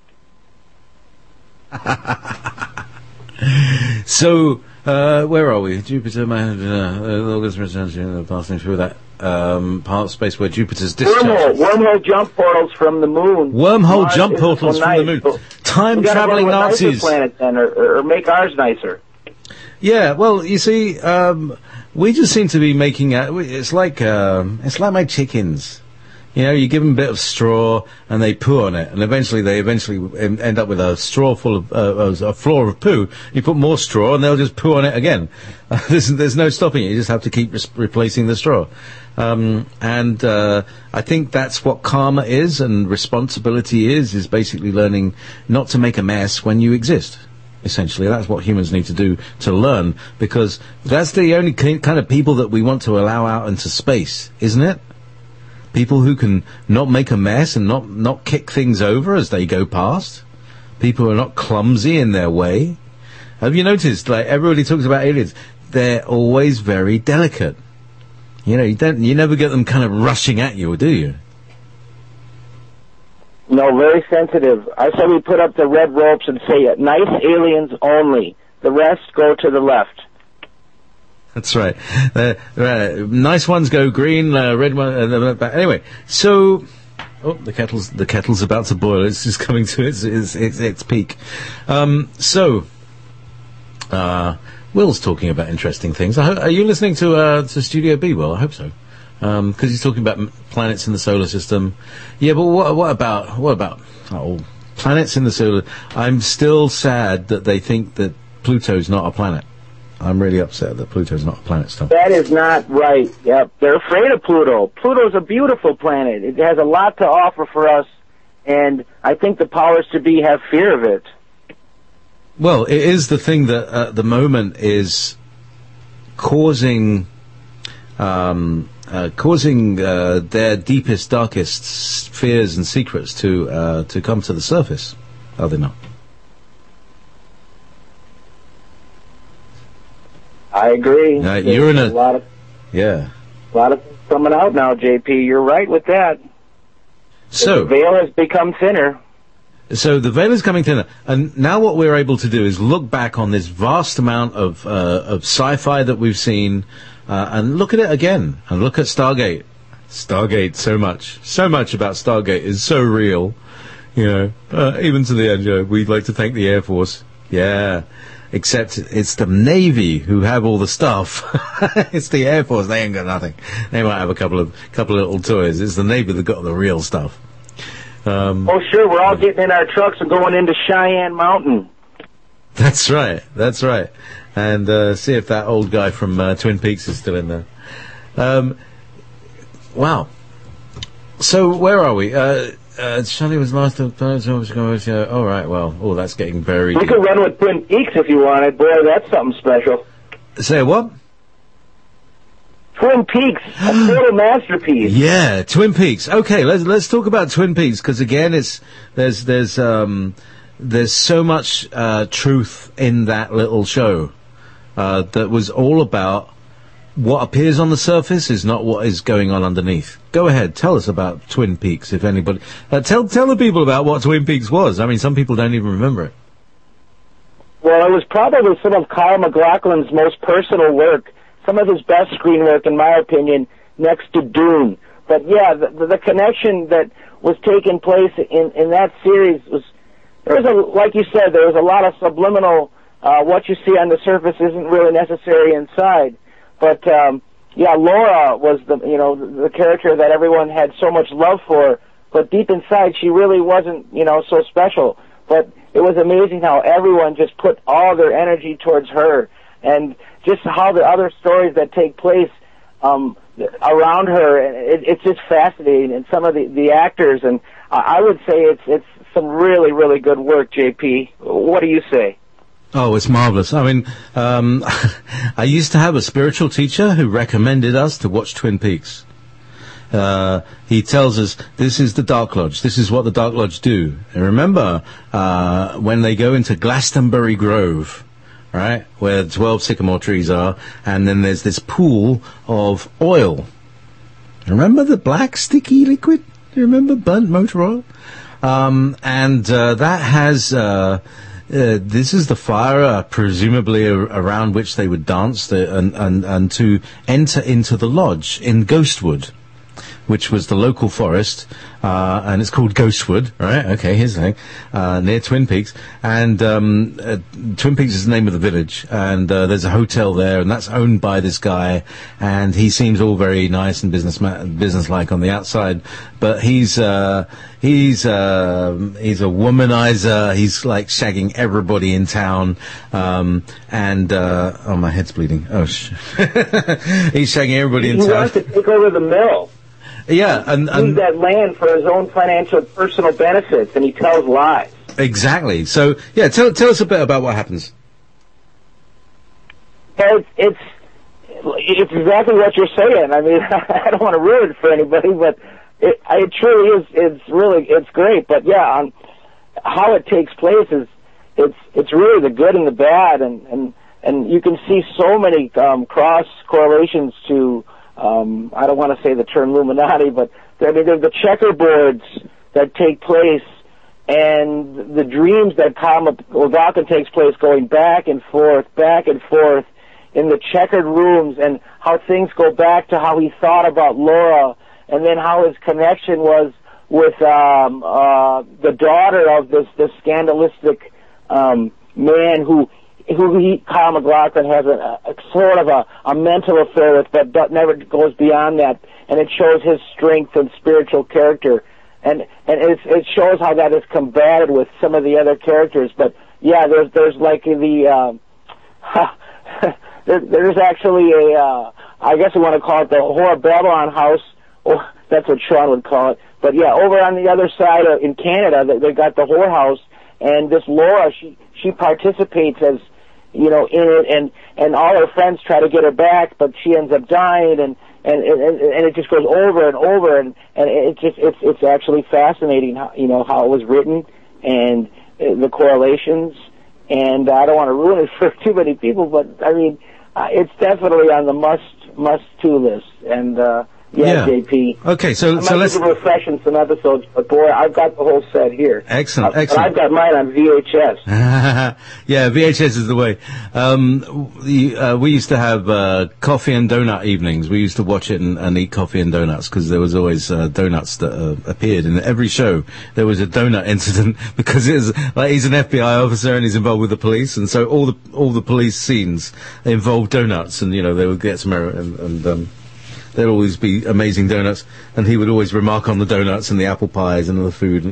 So, uh, where are we? Jupiter, man, uh, August return, passing through that um, part of space where Jupiter's discharge. Wormhole, wormhole jump portals from the moon. Wormhole Mars jump isn't portals so from the nice, moon. so Time traveling we gotta go to a Nazis. nicer planet then, or, or make ours nicer. Yeah, well, you see, um, we just seem to be making a, it's like um, it's like my chickens. You know, you give them a bit of straw and they poo on it, and eventually they eventually end up with a straw full of uh, a floor of poo. You put more straw and they'll just poo on it again. there's, there's no stopping it. You just have to keep re- replacing the straw. Um, and uh, I think that's what karma is and responsibility is, is basically learning not to make a mess when you exist. Essentially, that's what humans need to do to learn, because that's the only kind of people that we want to allow out into space, isn't it? People who can not make a mess and not, not kick things over as they go past. People who are not clumsy in their way. Have you noticed, like, everybody talks about aliens, they're always very delicate. You know, you don't, you never get them kind of rushing at you, do you? No, very sensitive. I say we put up the red ropes and say, nice aliens only. The rest go to the left. That's right. Uh, uh, nice ones go green, uh, red one. Uh, anyway, so oh, the kettle's the kettle's about to boil. It's just coming to its its its, its peak. Um, so, uh, Will's talking about interesting things. I ho- are you listening to uh, to Studio B? Will, I hope so, because um, he's talking about m- planets in the solar system. Yeah, but what what about what about oh, planets in the solar? I'm still sad that they think that Pluto's not a planet. I'm really upset that Pluto's not a planet still. That is not right. Yep. They're afraid of Pluto. Pluto's a beautiful planet. It has a lot to offer for us, and I think the powers to be have fear of it. Well, it is the thing that at the moment is causing um, uh, causing uh, their deepest, darkest fears and secrets to uh, to come to the surface, are they not? I agree. Uh, you're in a, a lot of yeah. a lot of things coming out now, J P. You're right with that. So the veil has become thinner. So the veil is coming thinner, and now what we're able to do is look back on this vast amount of uh, of sci-fi that we've seen, uh, and look at it again, and look at Stargate. Stargate, so much, so much about Stargate is so real, you know. Uh, even to the end, you know, we'd like to thank the Air Force. Yeah. Except it's the Navy who have all the stuff. It's the Air Force. They ain't got nothing. They might have a couple of couple of little toys. It's the Navy that got the real stuff. Um, oh, sure. We're all getting in our trucks and going into Cheyenne Mountain. That's right. That's right. And uh, see if that old guy from uh, Twin Peaks is still in there. Um, wow. So where are we? Uh, Uh, Shelley was last of the all right, well, oh, that's getting very... We could run with Twin Peaks if you wanted. Boy, that's something special. Say what? Twin Peaks, a total masterpiece. Yeah, Twin Peaks. Okay, let's let's talk about Twin Peaks, because again, it's there's there's um there's so much uh, truth in that little show uh, that was all about what appears on the surface is not what is going on underneath. Go ahead, tell us about Twin Peaks, if anybody... Uh, tell tell the people about what Twin Peaks was. I mean, some people don't even remember it. Well, it was probably some of Kyle MacLachlan's most personal work, some of his best screen work, in my opinion, next to Dune. But yeah, the, the connection that was taking place in, in that series was... There was a, like you said, there was a lot of subliminal uh, what you see on the surface isn't really necessary inside. But um, yeah, Laura was the you know the character that everyone had so much love for, but deep inside she really wasn't you know so special. But it was amazing how everyone just put all their energy towards her, and just how the other stories that take place um, around her. It, it's just fascinating, and some of the, the actors, and I would say it's it's some really really good work. J P, what do you say? Oh, it's marvelous. I mean, um, I used to have a spiritual teacher who recommended us to watch Twin Peaks. Uh, he tells us, this is the Dark Lodge, this is what the Dark Lodge do. And remember, uh, when they go into Glastonbury Grove, right, where the twelve sycamore trees are, and then there's this pool of oil. Remember the black sticky liquid? Do you remember burnt motor oil? Um, and, uh, that has, uh, Uh, this is the fire, uh, presumably a- around which they would dance the, and, and, and to enter into the lodge in Ghostwood, which was the local forest, uh, and it's called Ghostwood, right? Okay, here's the thing, uh, near Twin Peaks. And, um, uh, Twin Peaks is the name of the village, and, uh, there's a hotel there, and that's owned by this guy, and he seems all very nice and business businesslike on the outside, but he's, uh, he's, uh, he's a womanizer, he's like shagging everybody in town, um, and, uh, oh, my head's bleeding, oh, sh- he's shagging everybody in he town. He wants to take over the mill. Yeah, and, and use that land for his own financial, personal benefits, and he tells lies. Exactly. So, yeah, tell tell us a bit about what happens. It's it's, it's exactly what you're saying. I mean, I don't want to ruin it for anybody, but it, it truly is. It's really it's great. But yeah, on how it takes place is it's it's really the good and the bad, and and and you can see so many um, cross correlations to. Um, I don't want to say the term Illuminati, but I mean, there's the checkerboards that take place, and the dreams that Kama Glocka takes place, going back and forth, back and forth in the checkered rooms, and how things go back to how he thought about Laura, and then how his connection was with um, uh, the daughter of this this scandalistic um, man who. who he, Kyle MacLachlan, has a, a sort of a, a mental affair with, but, but never goes beyond that, and it shows his strength and spiritual character, and and it's, it shows how that is combated with some of the other characters. But yeah, there's there's like the uh, there, there's actually a uh, I guess we want to call it the Whore Babylon House, or that's what Sean would call it. But yeah, over on the other side of, in Canada, they, they got the Whore House, and this Laura, she she participates as you know, in it, and, and all her friends try to get her back, but she ends up dying, and, and, and, and it just goes over and over, and, and it just, it's, it's actually fascinating how, you know, how it was written, and uh, the correlations, and I don't want to ruin it for too many people, but, I mean, uh, it's definitely on the must, must-to list, and, uh, yeah, yeah, J P. Okay, so I so let's refresh in some episodes, but boy, I've got the whole set here. Excellent, uh, excellent. I've got mine on V H S. Yeah, V H S is the way. Um, we, uh, we used to have uh, coffee and donut evenings. We used to watch it and, and eat coffee and donuts because there was always uh, donuts that uh, appeared in every show. There was a donut incident because it was like he's an F B I officer and he's involved with the police, and so all the all the police scenes involved donuts, and you know they would get some and. and um, there'd always be amazing donuts, and he would always remark on the donuts and the apple pies and the food.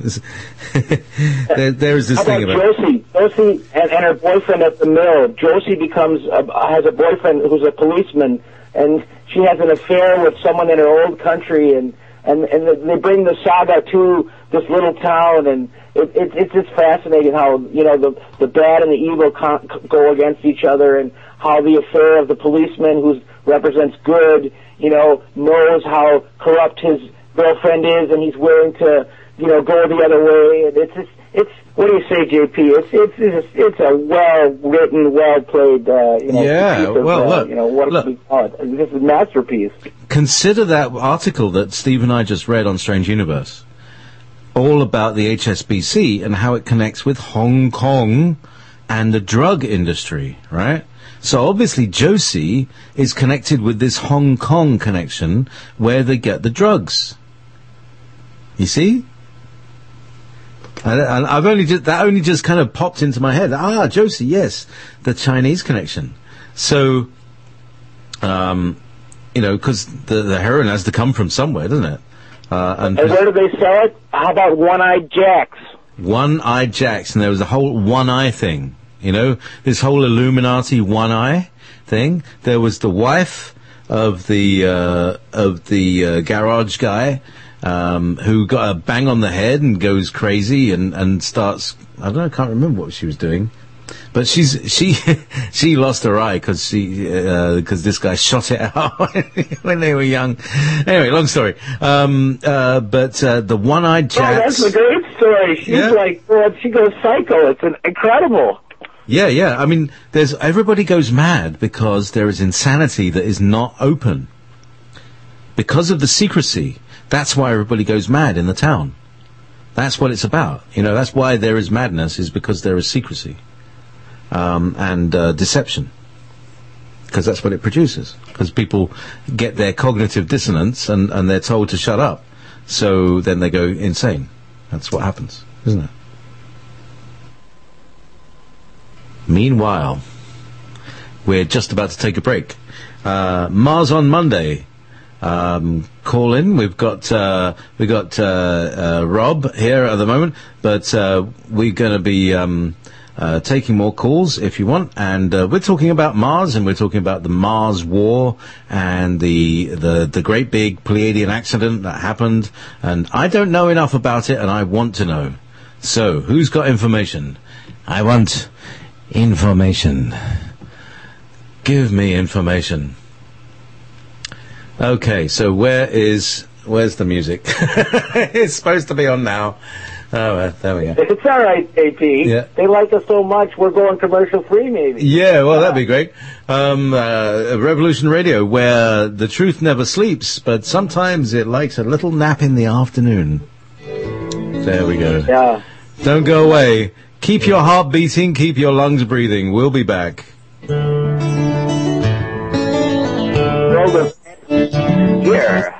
there, there is this How thing about about Josie? Josie and, and her boyfriend at the mill. Josie becomes a, has a boyfriend who's a policeman, and she has an affair with someone in her old country, and and and they bring the saga to this little town, and it, it, it's just fascinating how you know the the bad and the evil con- go against each other, and how the affair of the policeman who represents good, you know, knows how corrupt his girlfriend is, and he's willing to, you know, go the other way. And it's just, it's what do you say, J P? It's it's it's, it's a well written, well played, uh, you know, yeah. piece of, well, uh, look, you know, what look. do we call it? This is a masterpiece. Consider that article that Steve and I just read on Strange Universe, all about the H S B C and how it connects with Hong Kong and the drug industry, right? So obviously Josie is connected with this Hong Kong connection where they get the drugs. You see? And, and I've only just, that only just kind of popped into my head. Ah, Josie, yes, the Chinese connection. So, um, you know, because the, the heroin has to come from somewhere, doesn't it? Uh, and, and where do they sell it? How about One-Eyed Jacks? One-Eyed Jacks, and there was the whole one eye thing. You know, this whole Illuminati one eye thing. There was the wife of the uh, of the uh, garage guy. Um, who got a bang on the head and goes crazy and, and starts, I don't know, I can't remember what she was doing. But she's, she, she lost her eye because she, uh, cause this guy shot it out when they were young. Anyway, long story. Um, uh, but, uh, the one-eyed Jacks. Oh, that's a great story. She's yeah. like, well, she goes psycho. It's an incredible. Yeah, yeah. I mean, there's, everybody goes mad because there is insanity that is not open. Because of the secrecy. That's why everybody goes mad in the town. That's what it's about. You know, that's why there is madness, is because there is secrecy. Um, and uh, deception. Because that's what it produces. Because people get their cognitive dissonance and, and they're told to shut up. So then they go insane. That's what happens, isn't it? Meanwhile, we're just about to take a break. Uh, Mars on Monday. Um, call in. We've got uh, we got uh, uh, Rob here at the moment, but uh, we're going to be um, uh, taking more calls if you want. And uh, we're talking about Mars, and we're talking about the Mars War and the the the great big Pleiadian accident that happened. And I don't know enough about it, and I want to know. So, who's got information? I want information. Give me information. Okay, so where is, where's the music? It's supposed to be on now. Oh, well, there we go. It's all right, J P. Yeah. They like us so much, we're going commercial free, maybe. Yeah, well, that'd be great. Um, uh, Revolution Radio, where the truth never sleeps, but sometimes it likes a little nap in the afternoon. There we go. Yeah. Don't go away. Keep your heart beating, keep your lungs breathing. We'll be back. Roll here.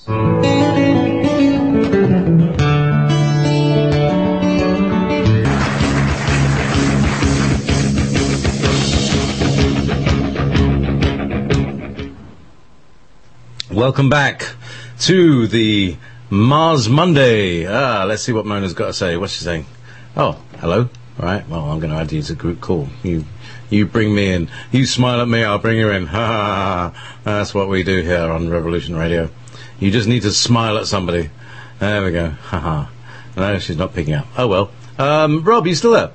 Welcome back to the Mars Monday. Ah, let's see what Mona's got to say. What's she saying? Oh, hello. All right. Well, I'm going to add you to group call. You, you bring me in. You smile at me, I'll bring you in. Ha ha ha. That's what we do here on Revolution Radio. You just need to smile at somebody. There we go. Ha ha. No, she's not picking up. Oh well. Um, Rob, you still there?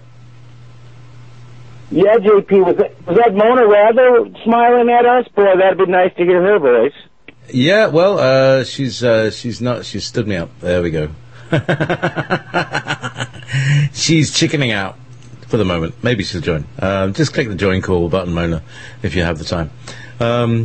Yeah, J P. Was that, was that Mona Rather smiling at us? Boy, that'd be nice to hear her voice. Yeah. Well, uh, she's uh, she's not. She's stood me up. There we go. She's chickening out for the moment. Maybe she'll join. Um, just click the join call button, Mona, if you have the time. Um,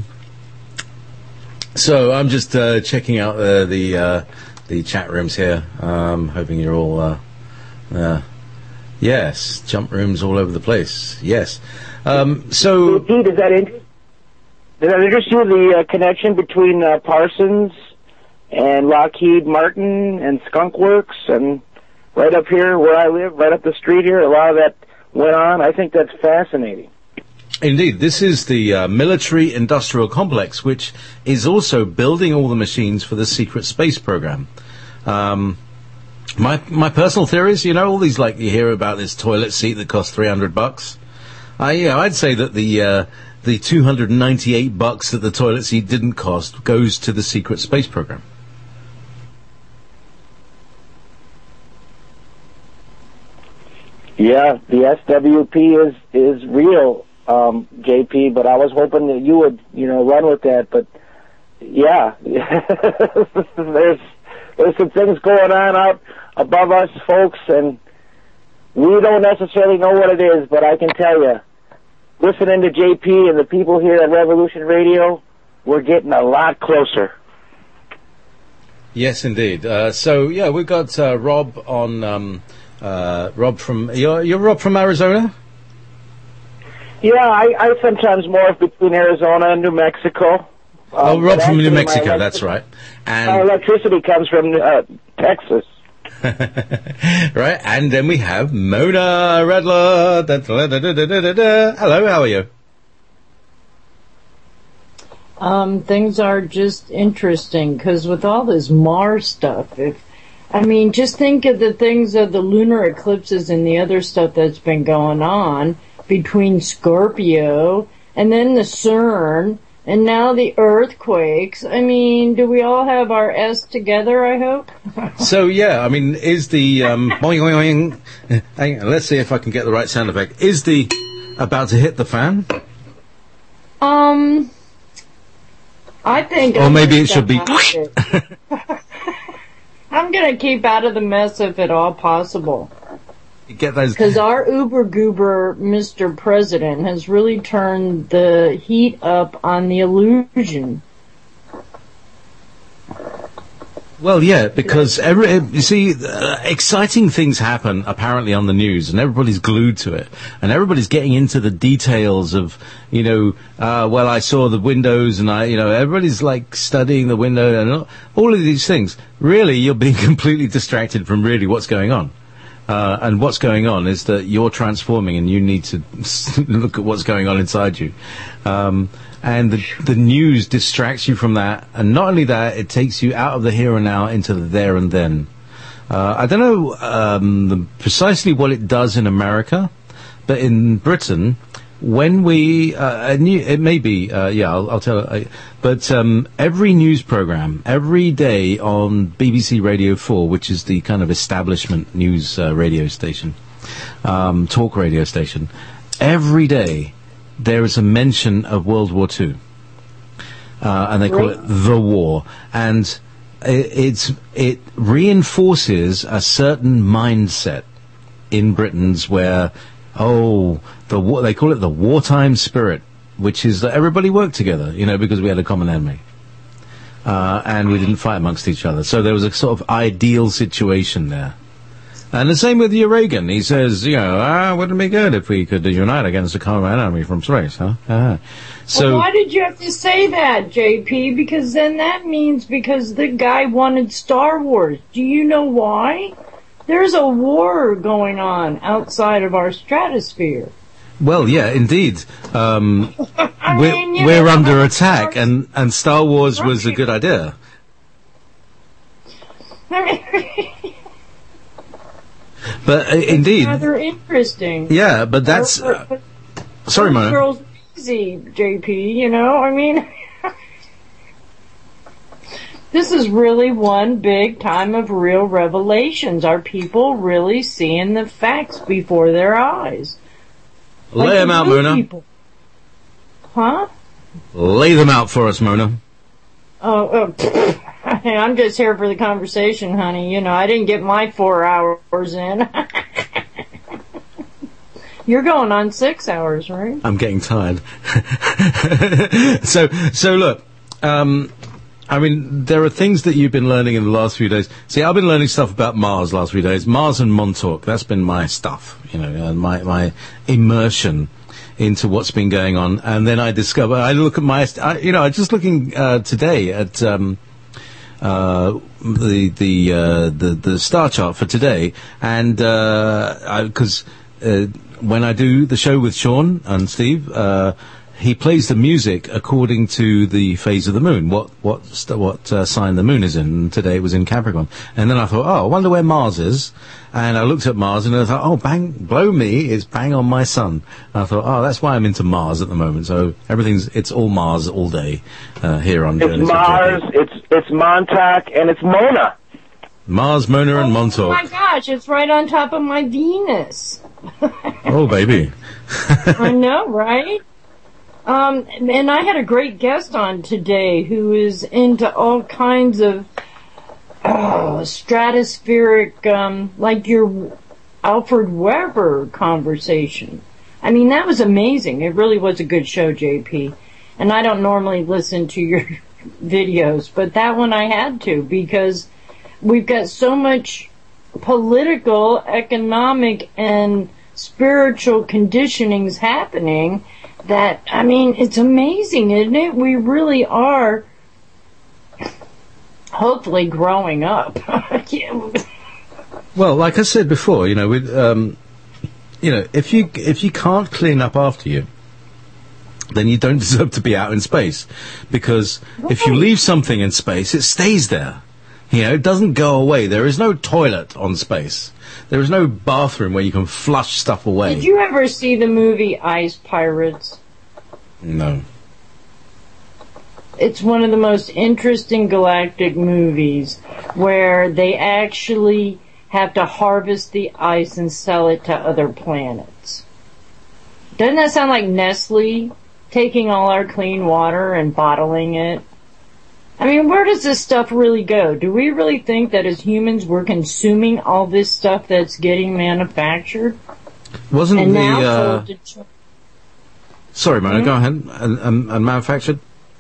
so I'm just uh, checking out uh, the uh, the chat rooms here. Um, hoping you're all. Uh, uh, yes, jump rooms all over the place. Yes. Um, so. Pete, does that interest? Does that interest you? The uh, connection between uh, Parsons and Lockheed Martin and Skunk Works and right up here where I live, right up the street here, a lot of that went on. I think that's fascinating. Indeed, this is the uh, military industrial complex, which is also building all the machines for the secret space program. Um, my my personal theories, you know, all these, like, you hear about this toilet seat that costs three hundred bucks. I, you know, I'd say that the uh, the two hundred ninety-eight bucks that the toilet seat didn't cost goes to the secret space program. Yeah, the S W P is is real, um, J P. But I was hoping that you would, you know, run with that. But yeah, there's there's some things going on out above us, folks, and we don't necessarily know what it is. But I can tell you, listening to J P and the people here at Revolution Radio, we're getting a lot closer. Yes, indeed. Uh, so yeah, we've got uh, Rob on. Um, Uh, Rob from you're, you're Rob from Arizona? Yeah, I, I sometimes morph between Arizona and New Mexico. Um, oh, Rob from New Mexico, elect- that's right. And my electricity comes from uh, Texas. Right, and then we have Mona Redler. Da, da, da, da, da, da, da. Hello, how are you? Um, things are just interesting, because with all this Mars stuff, if I mean, just think of the things of the lunar eclipses and the other stuff that's been going on between Scorpio and then the CERN and now the earthquakes. I mean, do we all have our S together, I hope? So, yeah, I mean, is the, um, boing, boing, boing, hang on, let's see if I can get the right sound effect. Is the about to hit the fan? Um, I think... Or I'm maybe it should be... I'm going to keep out of the mess if at all possible. You get those... Because our uber goober Mister President has really turned the heat up on the illusion. Well, yeah, because every, you see, uh, exciting things happen apparently on the news, and everybody's glued to it, and everybody's getting into the details of, you know, uh, well, I saw the windows, and I, you know, everybody's like studying the window, and all, all of these things. Really, you're being completely distracted from really what's going on. Uh, and what's going on is that you're transforming, and you need to look at what's going on inside you. Um, and the, the news distracts you from that, and not only that, it takes you out of the here and now into the there and then. Uh, I don't know um, the, precisely what it does in America, but in Britain, when we, uh, a new, it may be, uh, yeah, I'll, I'll tell it, but um, every news program, every day on B B C Radio four, which is the kind of establishment news uh, radio station, um, talk radio station, every day there is a mention of World War Two, uh, and they call it the war, and it, it's it reinforces a certain mindset in Britain's where, oh, the war, they call it the wartime spirit, which is that everybody worked together, you know, because we had a common enemy, uh, and we didn't fight amongst each other. So there was a sort of ideal situation there. And the same with Reagan. He says, you know, ah, wouldn't it be good if we could unite against a common enemy from space, huh? Uh-huh. So well, why did you have to say that, J P? Because then that means because the guy wanted Star Wars. Do you know why? There's a war going on outside of our stratosphere. Well, yeah, indeed. Um, I we're mean, you we're know, under attack, and, and Star Wars was a good idea. But uh, indeed, rather interesting. Yeah, but that's uh, but, sorry, Mona. Girls easy, J P. You know, I mean, this is really one big time of real revelations. Are people really seeing the facts before their eyes? Lay like them out, Mona. People. Huh? Lay them out for us, Mona. Oh, oh I'm just here for the conversation, honey. You know, I didn't get my four hours in. You're going on six hours, right? I'm getting tired. so, so look, um, I mean, there are things that you've been learning in the last few days. See, I've been learning stuff about Mars last few days. Mars and Montauk, that's been my stuff, you know, and my, my immersion into what's been going on. And then I discover, I look at my, I, you know, I'm just looking uh, today at um, uh, the the, uh, the the star chart for today, and because uh, uh, when I do the show with Sean and Steve, uh, he plays the music according to the phase of the moon, what what st- what uh, sign the moon is in. And today it was in Capricorn. And then I thought, oh, I wonder where Mars is. And I looked at Mars and I thought, oh, bang, blow me, it's bang on my sun. And I thought, oh, that's why I'm into Mars at the moment. So everything's, it's all Mars all day uh, here on Journeys It's Mars, it's it's Montauk, and it's Mona. Mars, Mona, and Montauk. Oh my gosh, it's right on top of my Venus. Oh, baby. I know, right? Um, and I had a great guest on today who is into all kinds of oh, stratospheric, um, like your Alfred Weber conversation. I mean, that was amazing. It really was a good show, J P. And I don't normally listen to your videos, but that one I had to because we've got so much political, economic, and spiritual conditionings happening that, I mean, it's amazing, isn't it? We really are hopefully growing up. Well, like I said before, you know, with, um, you know, if you if you can't clean up after you, then you don't deserve to be out in space. Because if you leave something in space, it stays there. You know, it doesn't go away. There is no toilet on space. There is no bathroom where you can flush stuff away. Did you ever see the movie Ice Pirates? No. It's one of the most interesting galactic movies where they actually have to harvest the ice and sell it to other planets. Doesn't that sound like Nestle taking all our clean water and bottling it? I mean, where does this stuff really go? Do we really think that as humans we're consuming all this stuff that's getting manufactured? Wasn't and the... now Uh... sold to Ch- Sorry, Mona, Hmm? go ahead. And, and, and manufactured?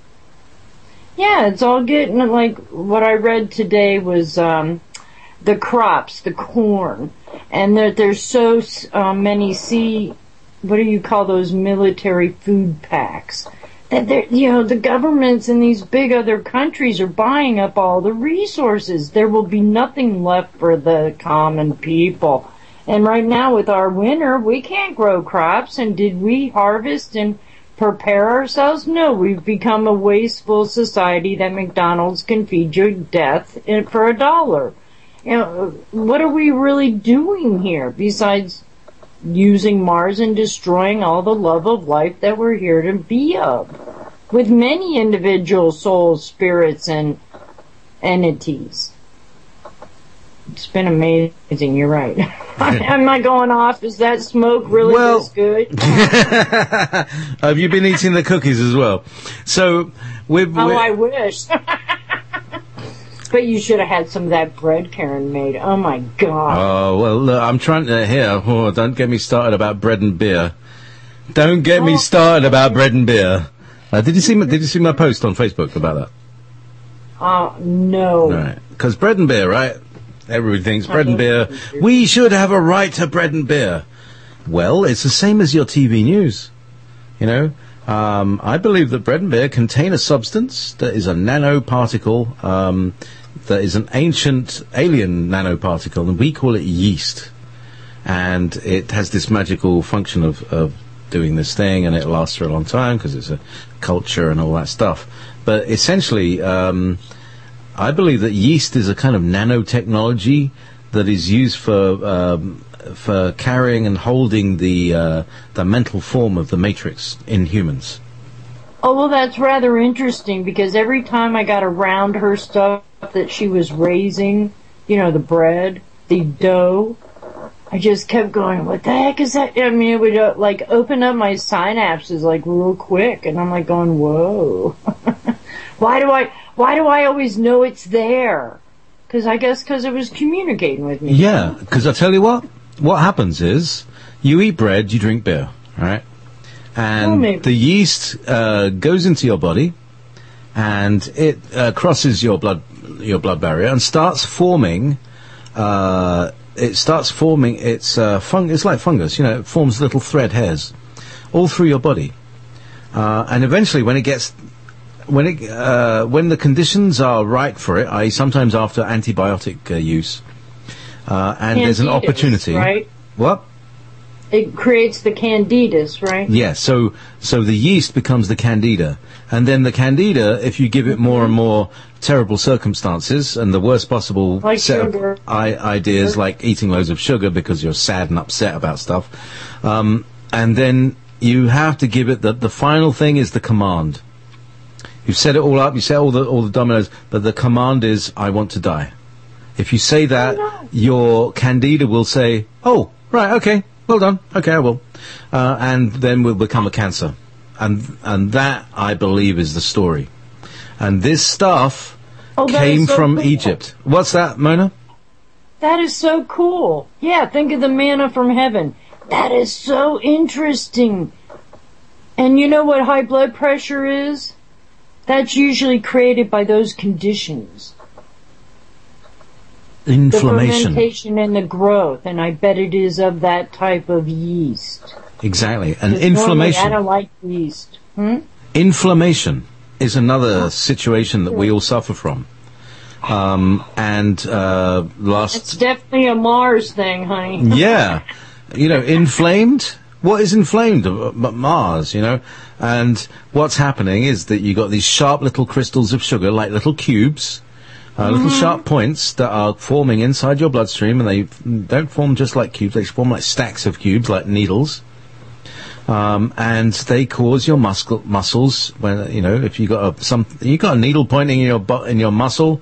Yeah, it's all getting, like, what I read today was um, the crops, the corn, and that there's so uh, many sea, what do you call those military food packs? That they're, you know, the governments in these big other countries are buying up all the resources. There will be nothing left for the common people. And right now with our winter, we can't grow crops, and did we harvest and prepare ourselves? No, we've become a wasteful society that McDonald's can feed you death in, for a dollar. You know, what are we really doing here besides using Mars and destroying all the love of life that we're here to be of? With many individual souls, spirits, and entities. It's been amazing, you're right. Am I going off? Is that smoke really Well- this good? Have you been eating the cookies as well? So, with... Oh, with- I wish. But you should have had some of that bread Karen made. Oh, my God. Oh, well, look, I'm trying to hear. Oh, don't get me started about bread and beer. Don't get me Oh. started about bread and beer. Uh, did you see my, did you see my post on Facebook about that? Oh, no. Right. Because bread and beer, right? Everybody thinks bread and beer. We should have a right to bread and beer. Well, it's the same as your T V news. You know, um, I believe that bread and beer contain a substance that is a nanoparticle, um, that is an ancient alien nanoparticle, and we call it yeast. And it has this magical function of, of doing this thing, and it lasts for a long time because it's a culture and all that stuff. But essentially, um, I believe that yeast is a kind of nanotechnology that is used for um, for carrying and holding the uh, the mental form of the matrix in humans. Oh, well, that's rather interesting because every time I got around her stuff that she was raising, you know, the bread, the dough, I just kept going, what the heck is that? I mean, it would, uh, like, open up my synapses, like, real quick, and I'm, like, going, whoa. Why do I, why do I always know it's there? Because I guess because it was communicating with me. Yeah, because I tell you what, what happens is you eat bread, you drink beer, right? And Well, maybe. the yeast uh, goes into your body, and it uh, crosses your blood your blood barrier and starts forming. Uh, it starts forming its uh, fung. It's like fungus, you know. It forms little thread hairs all through your body, uh, and eventually, when it gets when it uh, when the conditions are right for it, that is, sometimes after antibiotic uh, use, uh, and there's an Candidus, opportunity. right? What? It creates the candidus, right? Yeah, so so the yeast becomes the candida, and then the candida, if you give it more and more terrible circumstances and the worst possible Like set sugar. of I- ideas, like eating loads of sugar because you're sad and upset about stuff, um, and then you have to give it the the final thing is the command. You've set it all up, you set all the all the dominoes, but the command is I want to die. If you say that, no. your candida will say, "Oh, right, okay." Well done. Okay, I will. Uh, and then we'll become a cancer. And and that, I believe, is the story. And this stuff Oh, that came is so from cool. Egypt. What's that, Mona? That is so cool. Yeah, think of the manna from heaven. That is so interesting. And you know what high blood pressure is? That's usually created by those conditions. The Inflammation. fermentation and the growth, and I bet it is of that type of yeast. Exactly. And 'Cause normally inflammation. I don't like yeast. Hmm? Inflammation is another situation that we all suffer from. Um, and uh, last... It's definitely a Mars thing, honey. Yeah. You know, inflamed? What is inflamed? Uh, Mars, you know? And what's happening is that you got these sharp little crystals of sugar, like little cubes, uh, little Mm-hmm. sharp points that are forming inside your bloodstream, and they don't form just like cubes, they form like stacks of cubes, like needles. Um, and they cause your muscle muscles when you know if you got a some you got a needle pointing in your bu- in your muscle.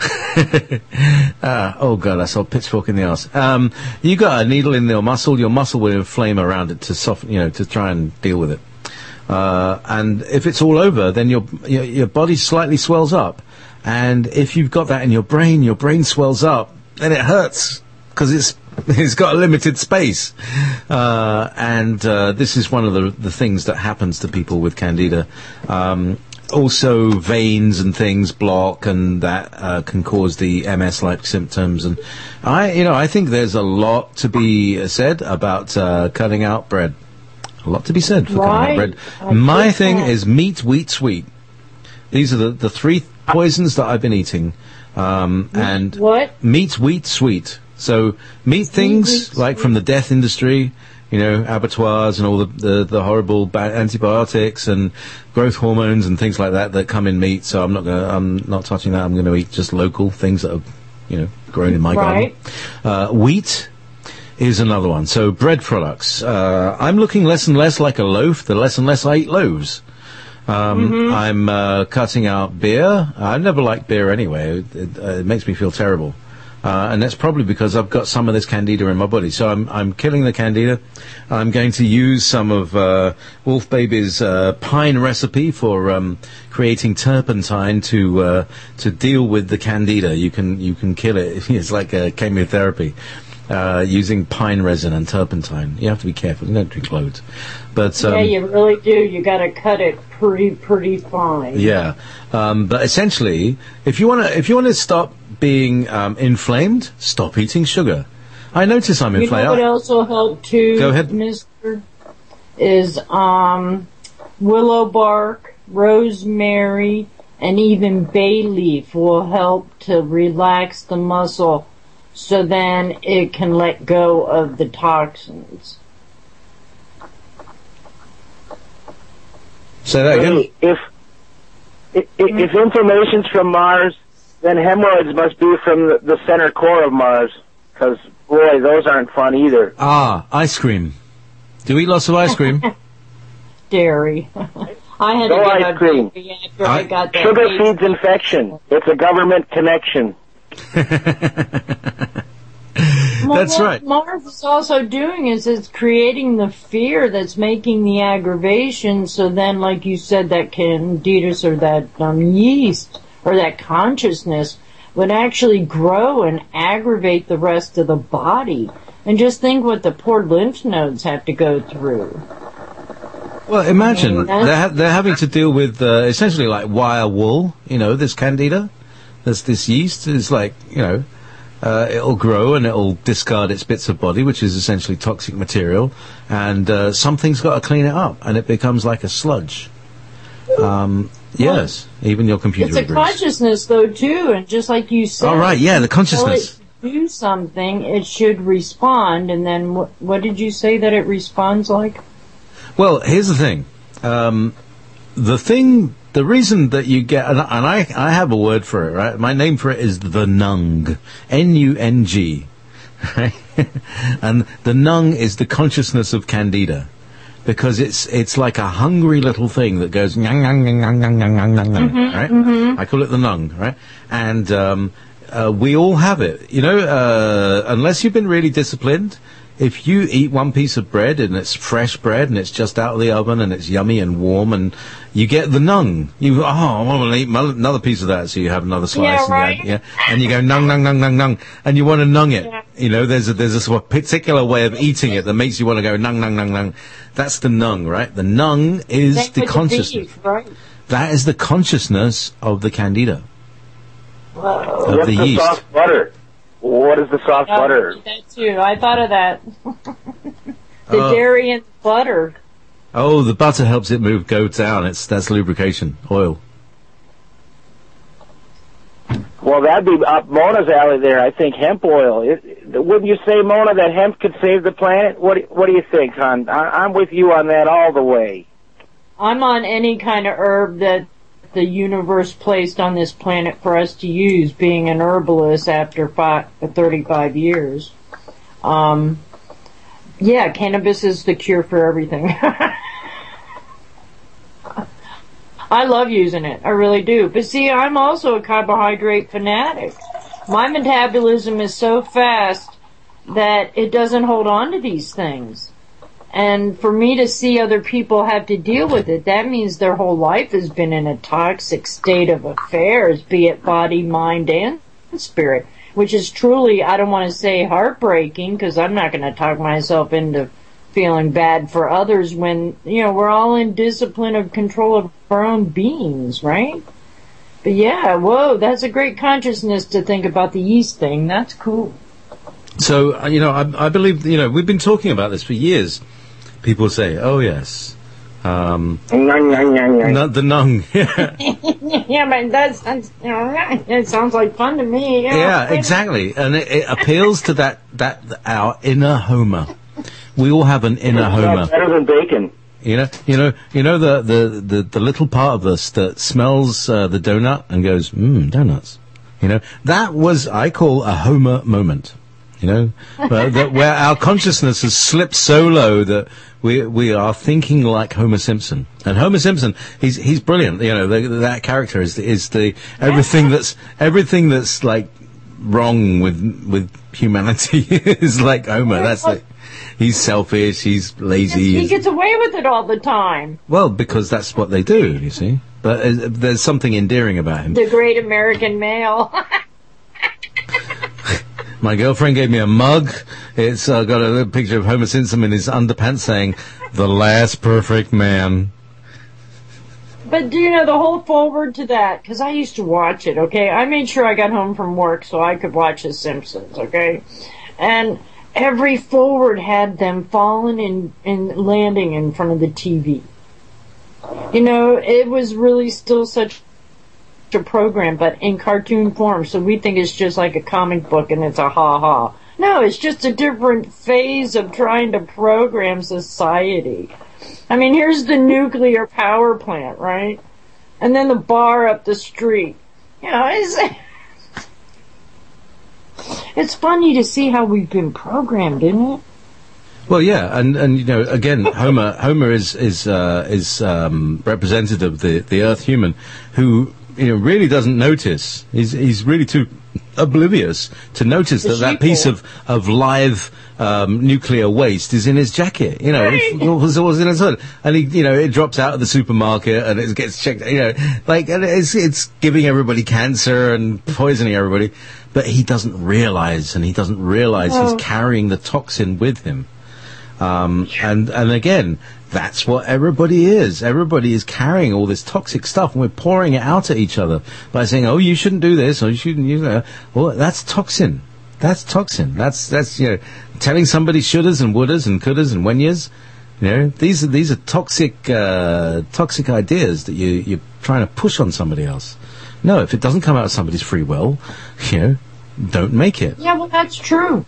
uh, oh god, I saw a pitchfork in the arse. Um, you got a needle in your muscle. Your muscle will inflame around it to soften, you know, to try and deal with it. Uh, and if it's all over, then your, your your body slightly swells up. And if you've got that in your brain, your brain swells up, then it hurts because it's it's got a limited space. Uh, and uh, this is one of the the things that happens to people with candida. Um, also, veins and things block, and that uh, can cause the M S-like symptoms. And I, you know, I think there's a lot to be said about uh, cutting out bread. A lot to be said for cutting out Right. bread. I My get thing that. is meat, wheat, sweet. These are the, the three poisons that I've been eating. Um, and What? meat, wheat, sweet. So meat things wheat, like from the death industry, you know, abattoirs and all the, the, the horrible ba- antibiotics and growth hormones and things like that that come in meat. So I'm not going to, I'm not touching that. I'm going to eat just local things that are, you know, grown in my Right. garden. Uh, wheat is another one. So bread products. Uh, I'm looking less and less like a loaf, the less and less I eat loaves. Um, Mm-hmm. I'm uh, cutting out beer. I never liked beer anyway. It, it, uh, it makes me feel terrible. Uh, and that's probably because I've got some of this candida in my body. So I'm I'm killing the candida. I'm going to use some of uh, Wolf Baby's uh, pine recipe for um, creating turpentine to uh, to deal with the candida. You can you can kill it. It's like a chemotherapy. Uh, using pine resin and turpentine. You have to be careful. You don't drink loads. But um, Yeah, you really do. You got to cut it pretty, pretty fine. yeah, um, but essentially, if you want to, if you want to stop being um, inflamed, stop eating sugar. I notice I'm You inflamed. know what else will help too, Go ahead. Mister Is um, willow bark, rosemary, and even bay leaf will help to relax the muscle, so then it can let go of the toxins. Say that again. Really, if, if if inflammation's from Mars, then hemorrhoids must be from the, the center core of Mars, because boy, those aren't fun either. Ah, ice cream. Do you eat lots of ice cream? Dairy. I had No to get ice a cream. baby after I, I- got that Sugar baby. feeds infection. It's a government connection. Well, That's what right. Mars is also doing is it's creating the fear that's making the aggravation. So then, like you said, that candidus or that um, yeast or that consciousness would actually grow and aggravate the rest of the body. And just think what the poor lymph nodes have to go through. Well, imagine I mean, that's- they're ha- they're having to deal with uh, essentially like wire wool. You know, this candida, this this yeast is like you know. Uh, it'll grow and it'll discard its bits of body, which is essentially toxic material, and uh, something's got to clean it up, and it becomes like a sludge. Um, yes, even your computer It's a agrees. consciousness, though, too, and just like you said. All right, yeah, the tell it consciousness. to do something, it should respond, and then what, what did you say that it responds like? Well, here's the thing. Um, the thing, the reason that you get, and, and I, I have a word for it, right? My name for it is the nung, N U N G, right? And the nung is the consciousness of candida, because it's it's like a hungry little thing that goes nyang nyang nyang nyang nyang nyang nyang nyang, right? I call it the nung, right? And um, uh, we all have it, you know. Uh, unless you've been really disciplined. If you eat one piece of bread and it's fresh bread and it's just out of the oven and it's yummy and warm and you get the nung, you oh I want to eat mo- another piece of that, so you have another slice Yeah, and, you right. add- yeah, and you go nung nung nung nung nung and you want to nung it. Yeah. You know, there's a there's a sort of particular way of eating it that makes you want to go nung nung nung nung. That's the nung, right? The nung is Same the with consciousness. beef, right? That is the consciousness of the candida, Whoa. of What's the the yeast. soft butter? What is the soft Yeah, butter? that too. I thought of that. the Oh. dairy and butter. Oh, the butter helps it move, go down. It's that's lubrication, oil. Well, Well, that'd be up Mona's alley there. I think hemp oil. It, wouldn't you say, Mona, that hemp could save the planet? What What do you think, hon? I, I'm with you on that all the way. I'm on any kind of herb that the universe placed on this planet for us to use, being an herbalist after five, thirty-five years. Um, yeah, cannabis is the cure for everything. I love using it. I really do. But see, I'm also a carbohydrate fanatic. My metabolism is so fast that it doesn't hold on to these things. And for me to see other people have to deal with it, that means their whole life has been in a toxic state of affairs, be it body, mind, and spirit, which is truly, I don't want to say heartbreaking, because I'm not going to talk myself into feeling bad for others when, you know, we're all in discipline of control of our own beings, right? But yeah, whoa, that's a great consciousness to think about the yeast thing. That's cool. So, uh, you know, I, I believe, you know, we've been talking about this for years. People say, oh, yes. Um, not the nung. Yeah, yeah, but that sounds, you know, it sounds like fun to me. You know? Yeah, exactly. And it, it appeals to that, that, our inner Homer. We all have an inner Homer. Better than bacon. You know, you know, you know the, the, the, the little part of us that smells uh, the donut and goes, mmm, donuts. You know, that was, I call a Homer moment. You know, but that where our consciousness has slipped so low that we we are thinking like Homer Simpson. And Homer Simpson, he's he's brilliant. You know, the, that character is is the everything that's everything that's like wrong with with humanity is like Homer. That's like he's selfish, he's lazy. He gets away with it all the time. Well, because that's what they do. You see, but uh, there's something endearing about him. The great American male. My girlfriend gave me a mug. It's uh, got a picture of Homer Simpson in his underpants saying, "The last perfect man." But do you know the whole forward to that? Because I used to watch it, okay? I made sure I got home from work so I could watch The Simpsons, okay? And every forward had them falling and, and landing in front of the T V. You know, it was really still such a program, but in cartoon form, so we think it's just like a comic book and it's a ha-ha. No, it's just a different phase of trying to program society. I mean, here's the nuclear power plant, right? And then the bar up the street. You know, it's, it's funny to see how we've been programmed, isn't it? Well, yeah, and, and you know, again, Homer Homer is is uh, is um, representative of the the Earth human who, you know, really doesn't notice. He's he's really too oblivious to notice that that piece of of live um, nuclear waste is in his jacket. You know, right. It was always in his hood, and he, you know, it drops out of the supermarket and it gets checked. You know, like and it's it's giving everybody cancer and poisoning everybody, but he doesn't realize, and he doesn't realize oh. he's carrying the toxin with him. Um, and and again, that's what everybody is. Everybody is carrying all this toxic stuff, and we're pouring it out at each other by saying, "Oh, you shouldn't do this, or you shouldn't use that." Well, that's toxin. That's toxin. That's that's you know, telling somebody shouldas and wouldas and couldas and whenyas. You know, these are these are toxic uh, toxic ideas that you you're trying to push on somebody else. No, if it doesn't come out of somebody's free will, you know, don't make it. Yeah, well, that's true.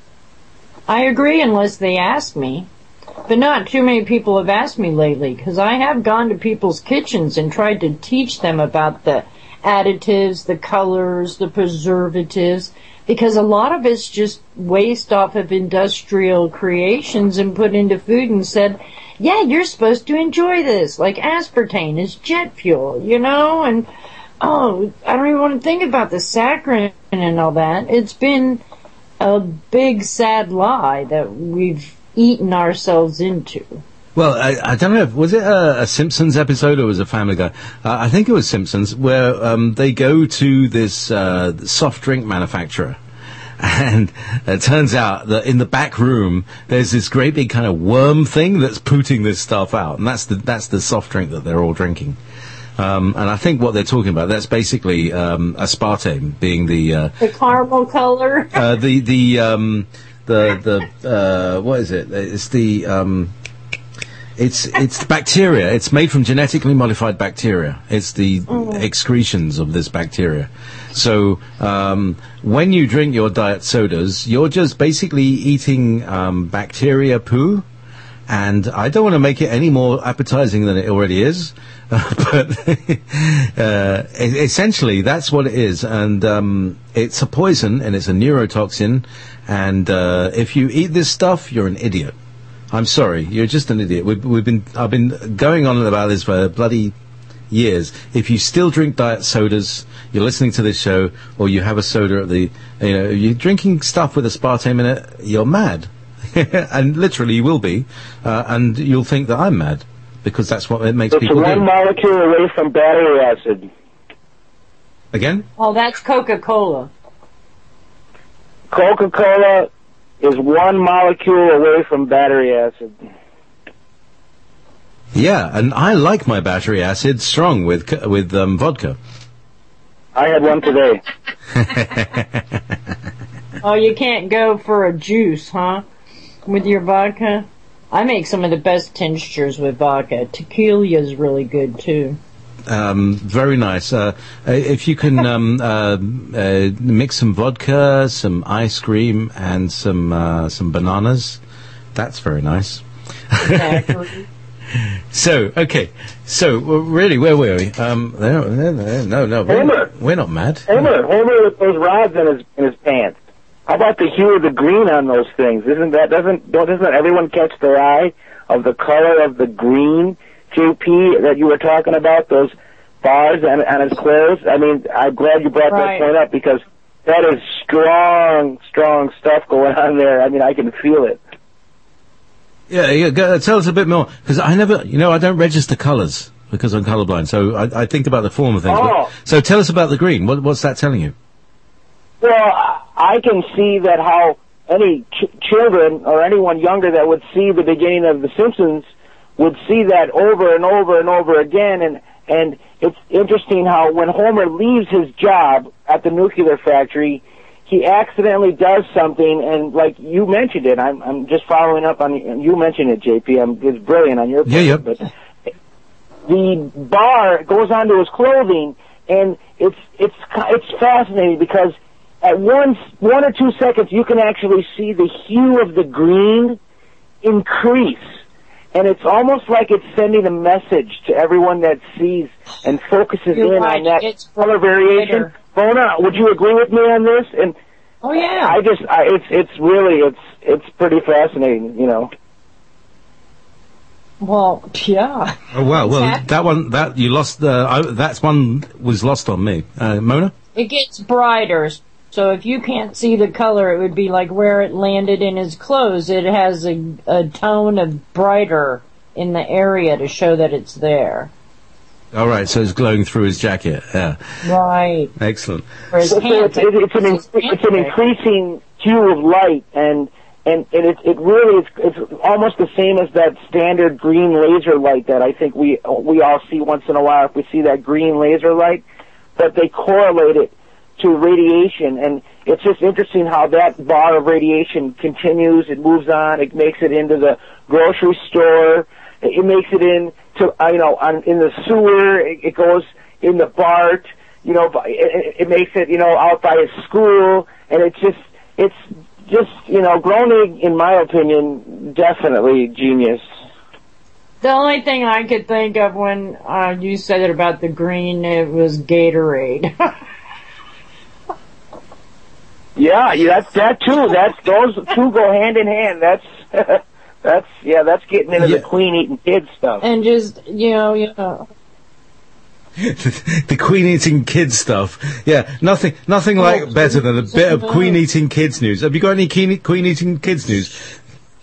I agree, unless they ask me. But not too many people have asked me lately, because I have gone to people's kitchens and tried to teach them about the additives, the colors, the preservatives, because a lot of it's just waste off of industrial creations and put into food and said, yeah, you're supposed to enjoy this, like aspartame is jet fuel, you know, and oh, I don't even want to think about the saccharin and all that. It's been a big sad lie that we've eaten ourselves into. Well, I, I don't know, was it a, a Simpsons episode or was it Family Guy? Uh, I think it was Simpsons, where um, they go to this uh, soft drink manufacturer. And it turns out that in the back room, there's this great big kind of worm thing that's pooting this stuff out. And that's the, that's the soft drink that they're all drinking. Um, and I think what they're talking about, that's basically um, aspartame being the... Uh, the caramel color? uh, the, the, um, the, the, uh, what is it? It's the, um, It's it's bacteria. It's made from genetically modified bacteria. It's the excretions of this bacteria. So um, when you drink your diet sodas, you're just basically eating um, bacteria poo. And I don't want to make it any more appetizing than it already is, uh, but uh, essentially that's what it is. And um, it's a poison, and it's a neurotoxin. And uh, if you eat this stuff, you're an idiot. I'm sorry, you're just an idiot. We've, we've been, I've been going on about this for bloody years. If you still drink diet sodas, you're listening to this show, or you have a soda at the, you know, you're drinking stuff with aspartame in it, you're mad. And literally you will be, uh, and you'll think that I'm mad, because that's what it makes it's people do. It's one molecule away from battery acid. Again? Oh, that's Coca-Cola. Coca-Cola is one molecule away from battery acid. Yeah, and I like my battery acid strong with with um, vodka. I had one today. Oh, you can't go for a juice, huh? With your vodka? I make some of the best tinctures with vodka. Tequila is really good, too. Um, very nice. Uh, if you can um, uh, uh, mix some vodka, some ice cream, and some uh, some bananas, that's very nice. Exactly. So, okay. So, well, really, where were we? Um, no, no, no, no we're, Homer. we're not mad. Homer, Homer with those rods in his in his pants. How about the hue of the green on those things? Isn't that doesn't don't doesn't everyone catch their eye of the color of the green, J P, that you were talking about? Those bars on, on his clothes. I mean, I'm glad you brought Right. that point up, because that is strong, strong stuff going on there. I mean, I can feel it. Yeah, yeah. Go, tell us a bit more, because I never, you know, I don't register colours because I'm colourblind. So I, I think about the form of things. Oh. But, so tell us about the green. What, what's that telling you? Well, I can see that how any ch- children or anyone younger that would see the beginning of The Simpsons would see that over and over and over again. And, and it's interesting how when Homer leaves his job at the nuclear factory, he accidentally does something, and like you mentioned it, I'm, I'm just following up on, you mentioned it, J P, I'm, it's brilliant on your part. Yeah, yeah. But the bar goes onto his clothing, and it's, it's, it's fascinating because at one, one or two seconds, you can actually see the hue of the green increase. And it's almost like it's sending a message to everyone that sees and focuses You're in right, on that it's color variation. brighter. Mona, would you agree with me on this? And Oh, yeah. I just, I, it's, it's really, it's, it's pretty fascinating, you know. Well, yeah. Oh wow! Well, Exactly. that one, that you lost. Uh, I, that's one was lost on me. Uh, Mona. It gets brighter. So if you can't see the color, it would be like where it landed in his clothes. It has a, a tone of brighter in the area to show that it's there. All right, so it's glowing through his jacket. Yeah, Right. excellent. For his So pants, it's, it's, an, his in- it's an pants. increasing hue of light, and and, and it, it really, it's, it's almost the same as that standard green laser light that I think we, we all see once in a while if we see that green laser light, but they correlate it to radiation, and it's just interesting how that bar of radiation continues, it moves on, it makes it into the grocery store, it makes it in to, uh, you know, on, in the sewer, it, it goes in the BART, you know, it, it, it makes it, you know, out by his school, and it's just, it's just, you know, Groening, in my opinion, definitely genius. The only thing I could think of when uh, you said it about the green, it was Gatorade. Yeah, yeah, that's that too. That's those two go hand in hand. That's that's yeah, that's getting into Yeah. the queen eating kids stuff. And just, you know, you know. The Queen eating kids stuff. Yeah, nothing, nothing like better than a bit of Queen eating kids news. Have you got any Queen, Queen eating kids news?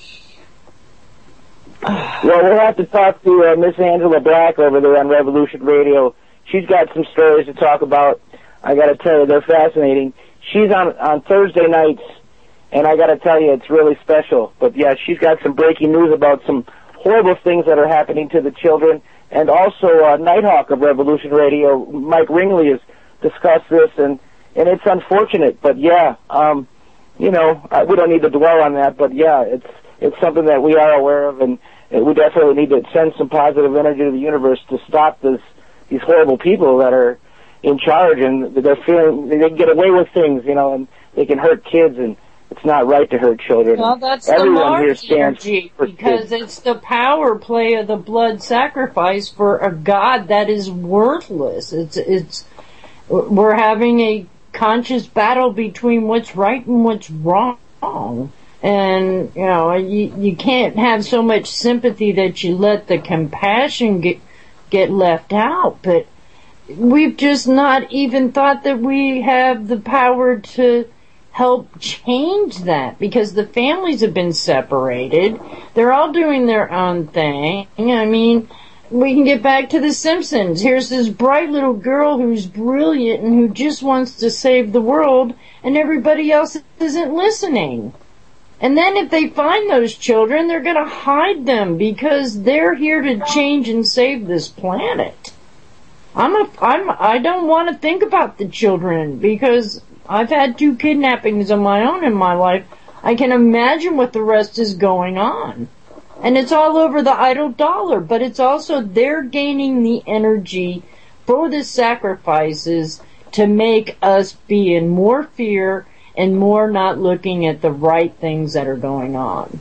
Well, we'll have to talk to uh, Miss Angela Black over there on Revolution Radio. She's got some stories to talk about. I got to tell you, they're fascinating. She's on on Thursday nights, and I got to tell you, it's really special. But yeah, she's got some breaking news about some horrible things that are happening to the children. And also, uh, Nighthawk of Revolution Radio, Mike Ringley, has discussed this, and, and it's unfortunate. But yeah, um, you know, I, we don't need to dwell on that. But yeah, it's it's something that we are aware of, and uh, we definitely need to send some positive energy to the universe to stop this these horrible people that are in charge, and they're feeling they can get away with things, you know, and they can hurt kids, and it's not right to hurt children. Well, that's Everyone the here stands energy, for because kids. it's the power play of the blood sacrifice for a God that is worthless. It's it's we're having a conscious battle between what's right and what's wrong. And, you know, you, you can't have so much sympathy that you let the compassion get, get left out. But we've just not even thought that we have the power to help change that, because the families have been separated. They're all doing their own thing. I mean, we can get back to The Simpsons. Here's this bright little girl who's brilliant and who just wants to save the world, and everybody else isn't listening. And then if they find those children, they're going to hide them because they're here to change and save this planet. I'm a, I'm, I don't want to think about the children because I've had two kidnappings of my own in my life. I can imagine what the rest is going on. And it's all over the idle dollar, but it's also they're gaining the energy for the sacrifices to make us be in more fear and more not looking at the right things that are going on.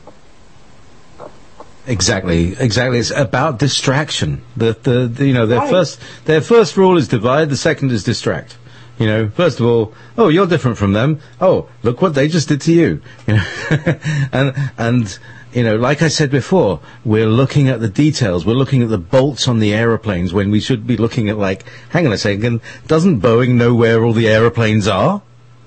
Exactly, exactly. It's about distraction. The, the, the you know, their Right. first, their first rule is divide. The second is distract. You know, first of all, oh, you're different from them. Oh, look what they just did to you. You know, and and you know, like I said before, we're looking at the details. We're looking at the bolts on the aeroplanes when we should be looking at, like, hang on a second, doesn't Boeing know where all the aeroplanes are?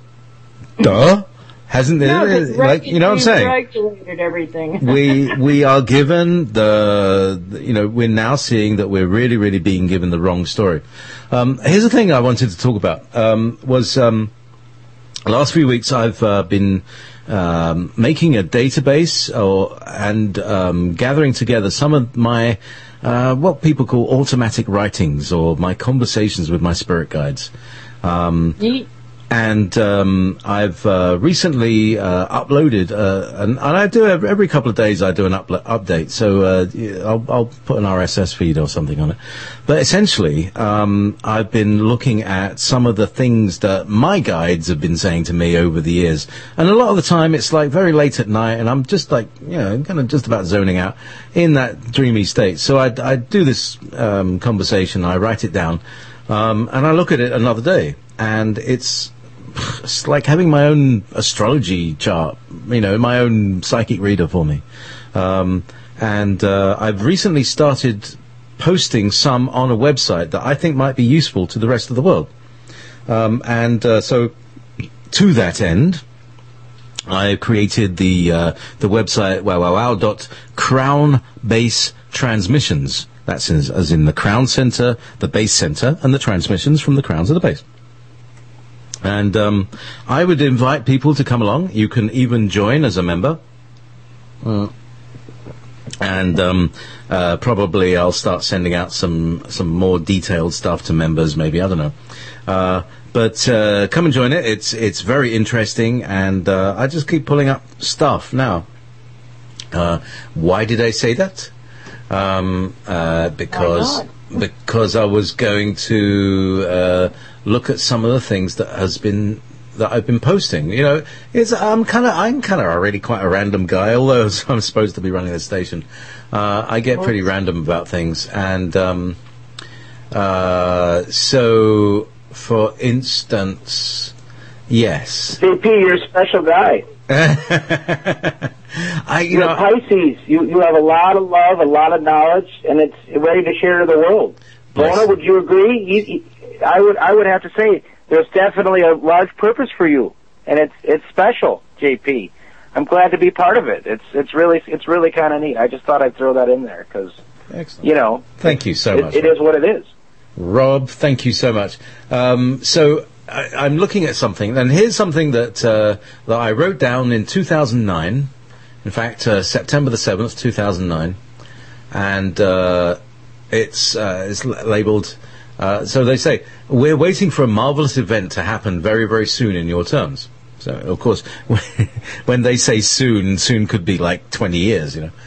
Duh. Hasn't No, it? but Like, you know what I'm saying? regulated everything. we we are given the, the you know we're now seeing that we're really really being given the wrong story. Um, here's the thing I wanted to talk about um, was um, last few weeks I've uh, been um, making a database or and um, gathering together some of my uh, what people call automatic writings, or my conversations with my spirit guides. Um, Neat. And um, I've uh, recently uh, uploaded, uh, and, and I do every, every couple of days. I do an uplo- update, so uh, yeah, I'll, I'll put an R S S feed or something on it. But essentially, um, I've been looking at some of the things that my guides have been saying to me over the years, and a lot of the time it's like very late at night, and I'm just like, you know, kind of just about zoning out in that dreamy state. So I, I do this um, conversation, I write it down, um, and I look at it another day, and it's. It's like having my own astrology chart, you know, my own psychic reader for me. Um, and uh, I've recently started posting some on a website that I think might be useful to the rest of the world. Um, and uh, so, to that end, I created the uh, the website wow wow wow dot crown base transmissions. That's in, as in the crown center, the base center, and the transmissions from the crowns of the base. And um, I would invite people to come along. You can even join as a member. Uh, and um, uh, probably I'll start sending out some, some more detailed stuff to members, maybe, I don't know. Uh, but uh, come and join it. It's it's very interesting, and uh, I just keep pulling up stuff now. Uh, why did I say that? Um, uh, because because I was going to uh, look at some of the things that has been that I've been posting. You know, it's I'm kind of I'm kind of already quite a random guy, although I'm supposed to be running the station. Uh, I get pretty random about things, and um, uh, so for instance, yes, J P, you're a special guy. I you You're know. Pisces. You you have a lot of love, a lot of knowledge, and it's ready to share to the world. Yes. Bona, would you agree? You, you, I would I would have to say there's definitely a large purpose for you, and it's it's special, J P. I'm glad to be part of it. It's it's really it's really kind of neat. I just thought I'd throw that in there because Excellent. you know. Thank you so it, much. It is what it is. Rob, thank you so much. Um, so I, I'm looking at something, and here's something that uh, that I wrote down in two thousand nine. In fact, uh, September the seventh, two thousand nine, and uh, it's uh, it's l- labelled. Uh, so they say we're waiting for a marvelous event to happen very, very soon in your terms. So of course, when they say soon, soon could be like twenty years, you know.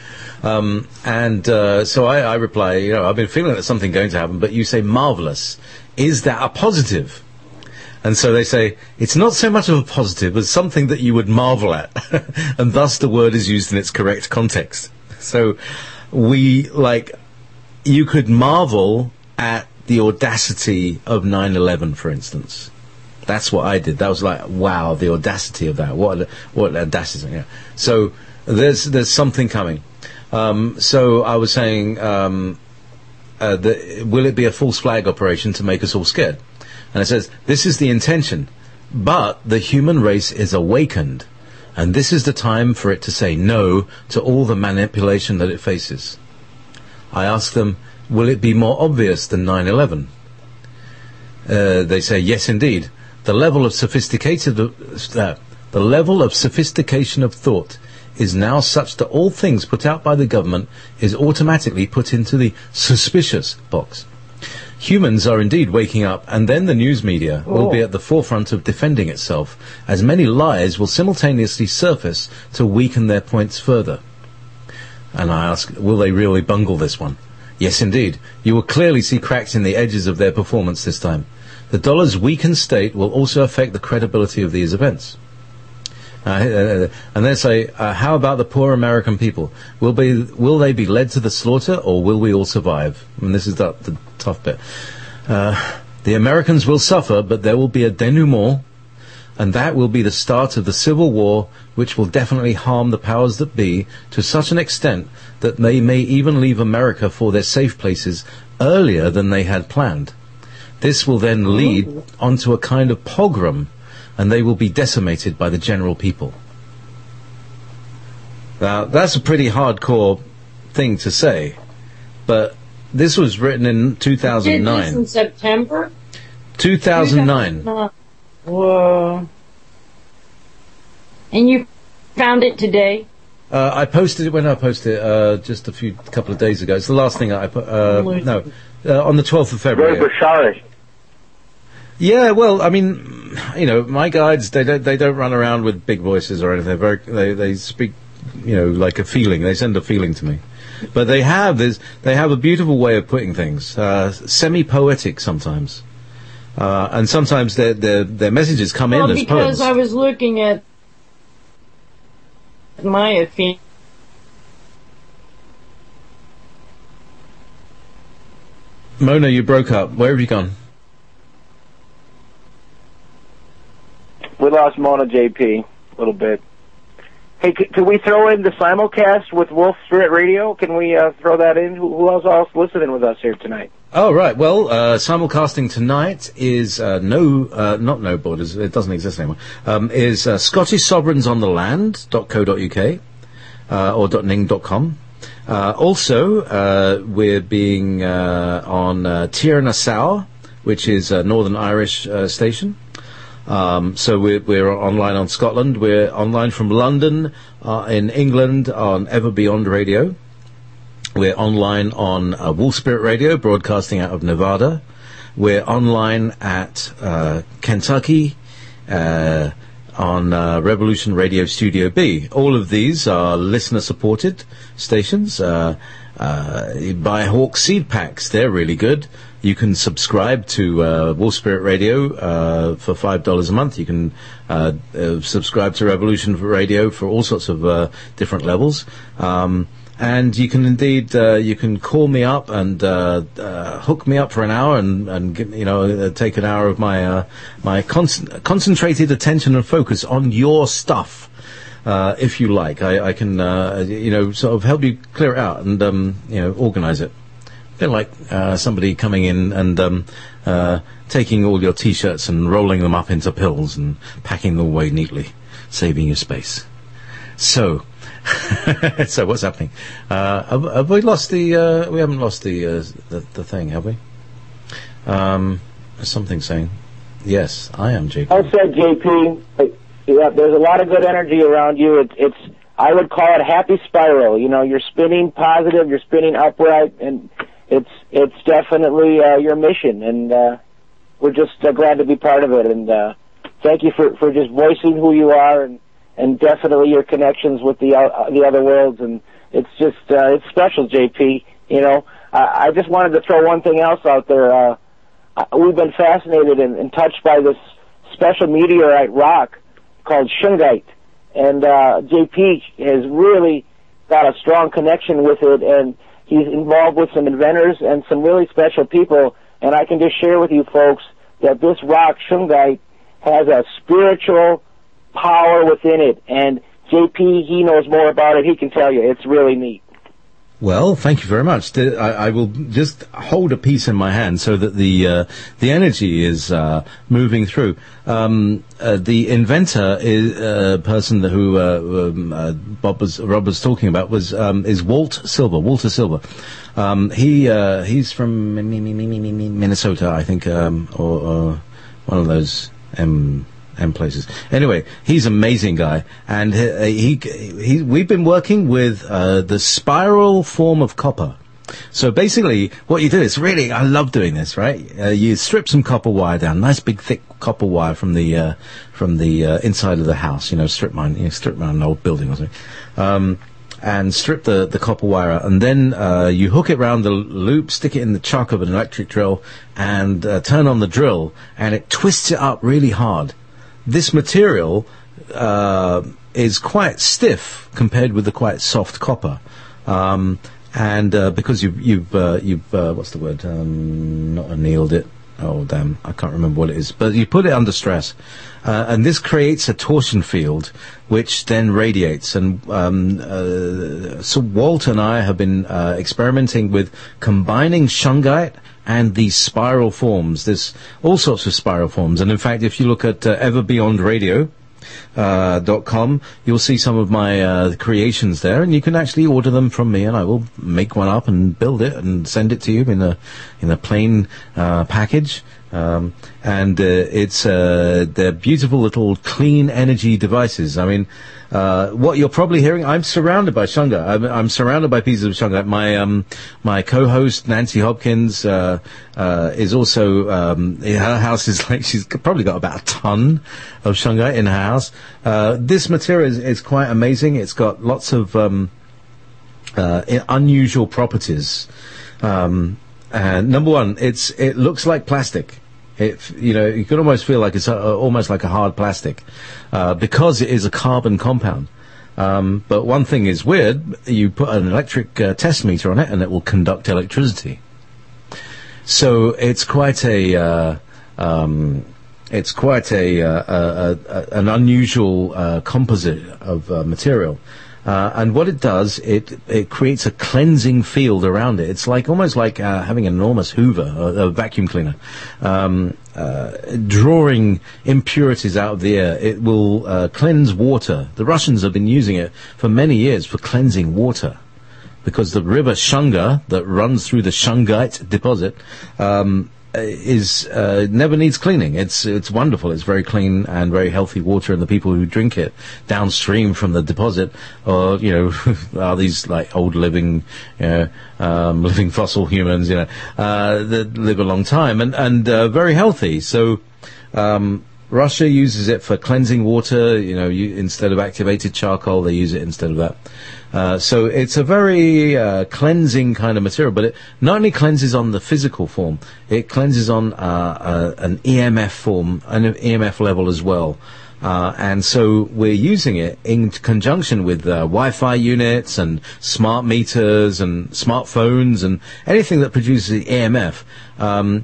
Um, and uh, so I, I reply, you know, I've been feeling that something going to happen, but you say marvelous. Is that a positive? And so they say, it's not so much of a positive as something that you would marvel at. And thus the word is used in its correct context. So we, like, you could marvel at the audacity of nine eleven, for instance. That's what I did. That was like, wow, the audacity of that. What what audacity. Yeah. So there's there's something coming. Um, so I was saying, um, uh, the, will it be a false flag operation to make us all scared? And it says, this is the intention, but the human race is awakened, and this is the time for it to say no to all the manipulation that it faces. I ask them, will it be more obvious than nine eleven? Uh, they say, yes, indeed. The level of sophisticated, uh, the level of sophistication of thought is now such that all things put out by the government is automatically put into the suspicious box. Humans are indeed waking up, and then the news media oh. will be at the forefront of defending itself, as many lies will simultaneously surface to weaken their points further. And I ask, will they really bungle this one? Yes, indeed. You will clearly see cracks in the edges of their performance this time. The dollar's weakened state will also affect the credibility of these events. Uh, and they say, uh, how about the poor American people? Will be will they be led to the slaughter, or will we all survive? And this is the, the tough bit. Uh, the Americans will suffer, but there will be a denouement, and that will be the start of the civil war, which will definitely harm the powers that be to such an extent that they may even leave America for their safe places earlier than they had planned. This will then lead onto a kind of pogrom, and they will be decimated by the general people. Now, that's a pretty hardcore thing to say, but this was written in two thousand nine. Did this in September? two thousand nine. Whoa. And you found it today? Uh, I posted it when I posted it uh, just a few couple of days ago. It's the last thing I put. Uh, no, uh, on the twelfth of February. Very Basharish. Yeah, well, I mean, you know, my guides, they don't they don't run around with big voices or anything. They're very, they they speak, you know, like a feeling. They send a feeling to me. But they have this. They have a beautiful way of putting things, uh, semi-poetic sometimes, uh, and sometimes their their their messages come well, in as poems. Because I was looking at my opinion. Mona, you broke up. Where have you gone? We lost Mona J P a little bit. Hey, c- can we throw in the simulcast with Wolf Spirit Radio? Can we uh, throw that in? Who, who else else listening with us here tonight? Oh, right. Well, uh, simulcasting tonight is uh, no, uh, not No Borders, it doesn't exist anymore, um, is uh, Scottish Sovereigns on the Land dot co dot uk uh, or .ning dot com. Uh, also, uh, we're being uh, on uh, Tir na Sour, which is a Northern Irish uh, station. Um, so we're, we're online on Scotland. We're online from London, uh, in England on Ever Beyond Radio. We're online on uh, Wolf Spirit Radio, broadcasting out of Nevada. We're online at uh, Kentucky, uh, on uh, Revolution Radio Studio B. All of these are listener-supported stations. Uh, uh, you buy Hawk seed packs. They're really good. You can subscribe to uh, Wolf Spirit Radio uh, for five dollars a month. You can uh, uh, subscribe to Revolution Radio for all sorts of uh, different levels. Um, and you can indeed, uh, you can call me up and uh, uh, hook me up for an hour and, and get, you know, uh, take an hour of my uh, my con- concentrated attention and focus on your stuff. Uh, if you like, I, I can, uh, you know, sort of help you clear it out and, um, you know, organize it. A bit like uh, somebody coming in and um, uh, taking all your T-shirts and rolling them up into pills and packing them away neatly, saving you space. So, so what's happening? Uh, have, have we lost the? Uh, we haven't lost the, uh, the the thing, have we? Um, something saying, yes, I am J P. I said J P. Yeah, there's a lot of good energy around you. It's, it's I would call it happy spiral. You know, you're spinning positive, you're spinning upright, and it's it's definitely uh, your mission. And uh, we're just uh, glad to be part of it. And uh, thank you for, for just voicing who you are and, and definitely your connections with the uh, the other worlds. And it's just uh, it's special, J P. You know, I, I just wanted to throw one thing else out there. Uh, we've been fascinated and, and touched by this special meteorite rock called shungite, and uh, J P has really got a strong connection with it, and he's involved with some inventors and some really special people. And I can just share with you folks that this rock, shungite, has a spiritual power within it. And J P, he knows more about it. He can tell you. It's really neat. Well, thank you very much. I, I will just hold a piece in my hand so that the uh, the energy is uh, moving through. Um, uh, the inventor is a uh, person who uh, um, uh, Bob was Rob was talking about was um, is Walt Silver. Walter Silver. Um, he uh, he's from Minnesota, I think, um, or, or one of those M. M places. Anyway, he's an amazing guy, and he, he, he we've been working with uh, the spiral form of copper. So basically, what you do is really, I love doing this. Right, uh, you strip some copper wire down, nice big thick copper wire from the uh, from the uh, inside of the house. You know, strip mine, you know, strip mine an old building or something. Um, and strip the, the copper wire out, and then uh, you hook it round the loop, stick it in the chuck of an electric drill, and uh, turn on the drill, and it twists it up really hard. This material uh, is quite stiff compared with the quite soft copper, um, and uh, because you've you've uh, you've uh, what's the word? Um, not annealed it. Oh damn, I can't remember what it is. But you put it under stress, uh, and this creates a torsion field, which then radiates. And um, uh, so Walt and I have been uh, experimenting with combining shungite and these spiral forms. There's all sorts of spiral forms. And in fact, if you look at uh, ever beyond radio dot com, uh, you'll see some of my uh, creations there, and you can actually order them from me, and I will make one up and build it and send it to you in a in a plain uh, package. Um, and uh, it's uh, they're beautiful little clean energy devices. I mean, uh, what you're probably hearing, I'm surrounded by shungite. I'm, I'm surrounded by pieces of shungite. My um, my co-host Nancy Hopkins uh, uh, is also um, her house is like she's probably got about a ton of shungite in her house. Uh, this material is, is quite amazing. It's got lots of um, uh, unusual properties. Um, and number one, it's it looks like plastic. It, you know, you can almost feel like it's a, almost like a hard plastic, uh, because it is a carbon compound. Um, but one thing is weird, you put an electric uh, test meter on it and it will conduct electricity. So it's quite a, uh, um, it's quite a, uh, a, a an unusual uh, composite of uh, material. Uh, and what it does, it it creates a cleansing field around it. It's like almost like uh, having an enormous Hoover, a, a vacuum cleaner, um, uh, drawing impurities out of the air. It will uh, cleanse water. The Russians have been using it for many years for cleansing water, because the river Shunga that runs through the shungite deposit um, is uh, never needs cleaning. It's it's wonderful. It's very clean and very healthy water, and the people who drink it downstream from the deposit, or you know, are these like old living, you know, um, living fossil humans, you know, uh, that live a long time and and uh, very healthy. So. Um, Russia uses it for cleansing water. You know, you, instead of activated charcoal, they use it instead of that. Uh, so it's a very uh, cleansing kind of material, but it not only cleanses on the physical form, it cleanses on uh, uh, an E M F form, an E M F level as well. Uh, and so we're using it in conjunction with uh, Wi-Fi units and smart meters and smartphones and anything that produces E M F. Um,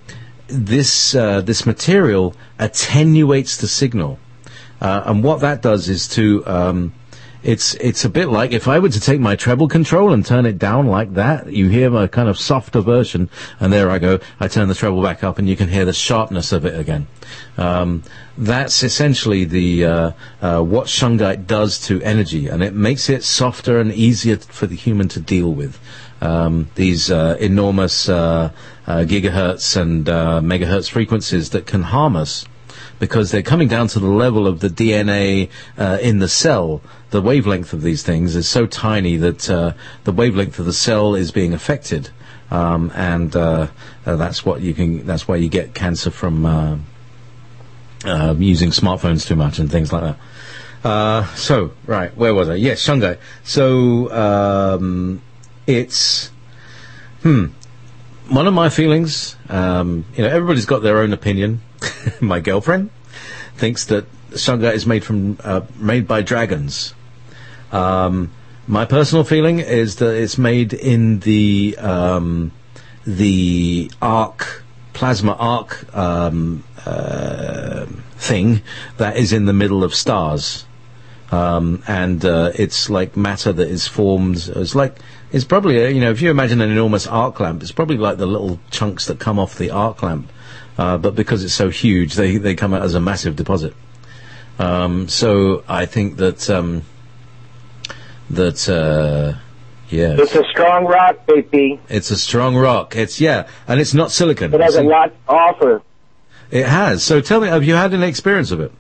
This uh, this material attenuates the signal, uh, and what that does is to um, it's it's a bit like if I were to take my treble control and turn it down like that. You hear a kind of softer version, and there I go. I turn the treble back up, and you can hear the sharpness of it again. Um, that's essentially the uh, uh, what shungite does to energy, and it makes it softer and easier for the human to deal with. Um, these uh, enormous uh, uh, gigahertz and uh, megahertz frequencies that can harm us, because they're coming down to the level of the D N A uh, in the cell. The wavelength of these things is so tiny that uh, the wavelength of the cell is being affected, um, and uh, uh, that's what you can. That's why you get cancer from uh, uh, using smartphones too much and things like that. Uh, so, right, where was I? Yes, shungite. So, um, it's, hmm, one of my feelings, um, you know, everybody's got their own opinion. My girlfriend thinks that shungite is made from, uh, made by dragons. Um, my personal feeling is that it's made in the, um, the arc, plasma arc, um, uh, thing that is in the middle of stars. Um, and uh, it's like matter that is formed. It's like it's probably uh, you know if you imagine an enormous arc lamp, it's probably like the little chunks that come off the arc lamp, uh, but because it's so huge, they they come out as a massive deposit. Um, so I think that um, that uh, yeah, it's a strong rock, J P. It's a strong rock. It's yeah, and it's not silicon. It has a lot to offer. It has. So tell me, have you had any experience of it?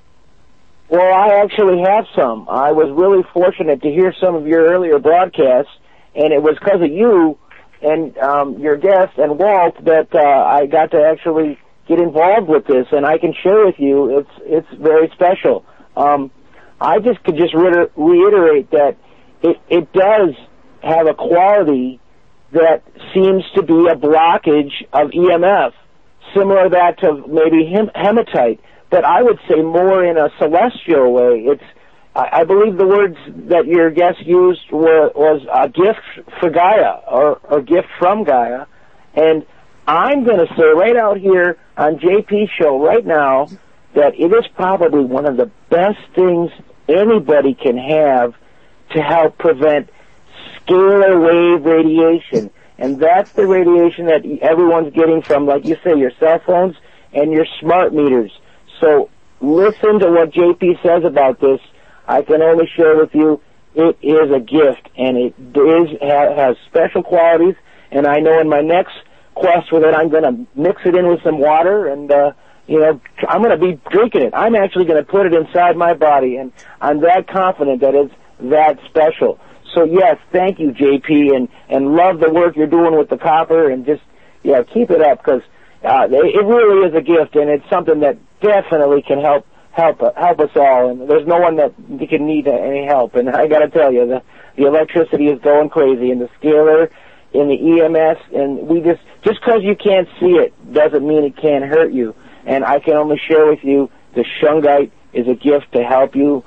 Well, I actually have some. I was really fortunate to hear some of your earlier broadcasts, and it was because of you and um, your guest and Walt that uh, I got to actually get involved with this, and I can share with you it's it's very special. Um, I just could just reiter- reiterate that it, it does have a quality that seems to be a blockage of E M F, similar to that to maybe hem- hematite. But I would say more in a celestial way. It's, I, I believe the words that your guest used were, was a gift for Gaia, or a gift from Gaia. And I'm going to say right out here on J P's show right now that it is probably one of the best things anybody can have to help prevent scalar wave radiation. And that's the radiation that everyone's getting from, like you say, your cell phones and your smart meters. So listen to what J P says about this. I can only share with you, it is a gift, and it is ha, has special qualities. And I know in my next quest with it, I'm going to mix it in with some water, and uh, you know, I'm going to be drinking it. I'm actually going to put it inside my body, and I'm that confident that it's that special. So yes, thank you, J P, and and love the work you're doing with the copper, and just yeah, keep it up, because uh, it really is a gift, and it's something that definitely can help help help us all, and there's no one that can need any help. And I got to tell you, the the electricity is going crazy, and the scalar, in the E M S, and we just just because you can't see it doesn't mean it can't hurt you. And I can only share with you, the shungite is a gift to help you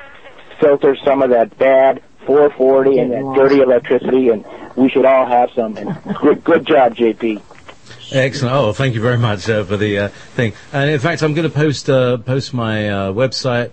filter some of that bad four forty and that dirty electricity, and we should all have some. And good, good job, J P. Excellent. Oh, thank you very much uh, for the uh, thing. And in fact, I'm going to post uh, post my uh, website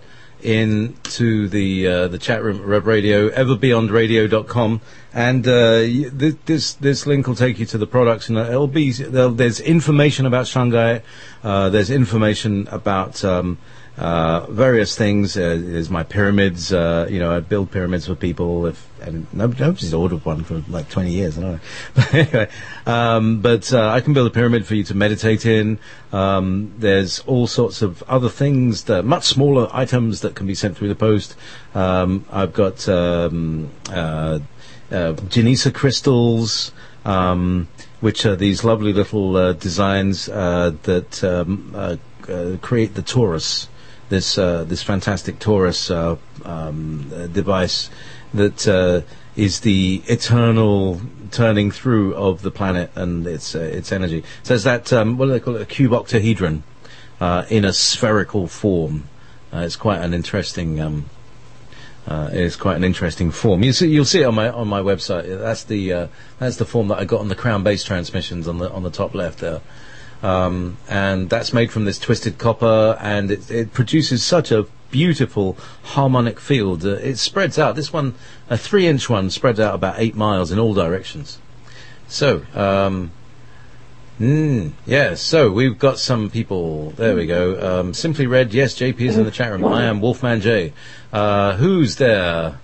into the uh, the chat room at Rev Radio, ever beyond radio dot com, and uh, th- this this link will take you to the products, and it'll be there's information about shungite, uh, there's information about um, uh, various things. Uh, there's my pyramids. Uh, you know, I build pyramids for people. If and nobody's ordered one for like twenty years. I don't know. But anyway, um, but uh, I can build a pyramid for you to meditate in. Um, there's all sorts of other things, that, much smaller items that can be sent through the post. Um, I've got um, uh, uh, Genisa crystals, um, which are these lovely little uh, designs uh, that um, uh, uh, create the torus. This uh, this fantastic torus uh, um, uh, device that uh, is the eternal turning through of the planet and its uh, its energy. So it's that um, what do they call it? A cube octahedron uh, in a spherical form. Uh, it's quite an interesting. Um, uh, it's quite an interesting form. You see, you'll see it on my on my website. That's the uh, that's the form that I got on the Crown Base transmissions on the on the top left there. Um, and that's made from this twisted copper, and it, it produces such a beautiful harmonic field. Uh, it spreads out. This one, a three-inch one, spreads out about eight miles in all directions. So, um, mm, yeah, so we've got some people. There we go. Um, Simply Red, yes, J P is in the chat room. I am Wolfman J. Uh, who's there?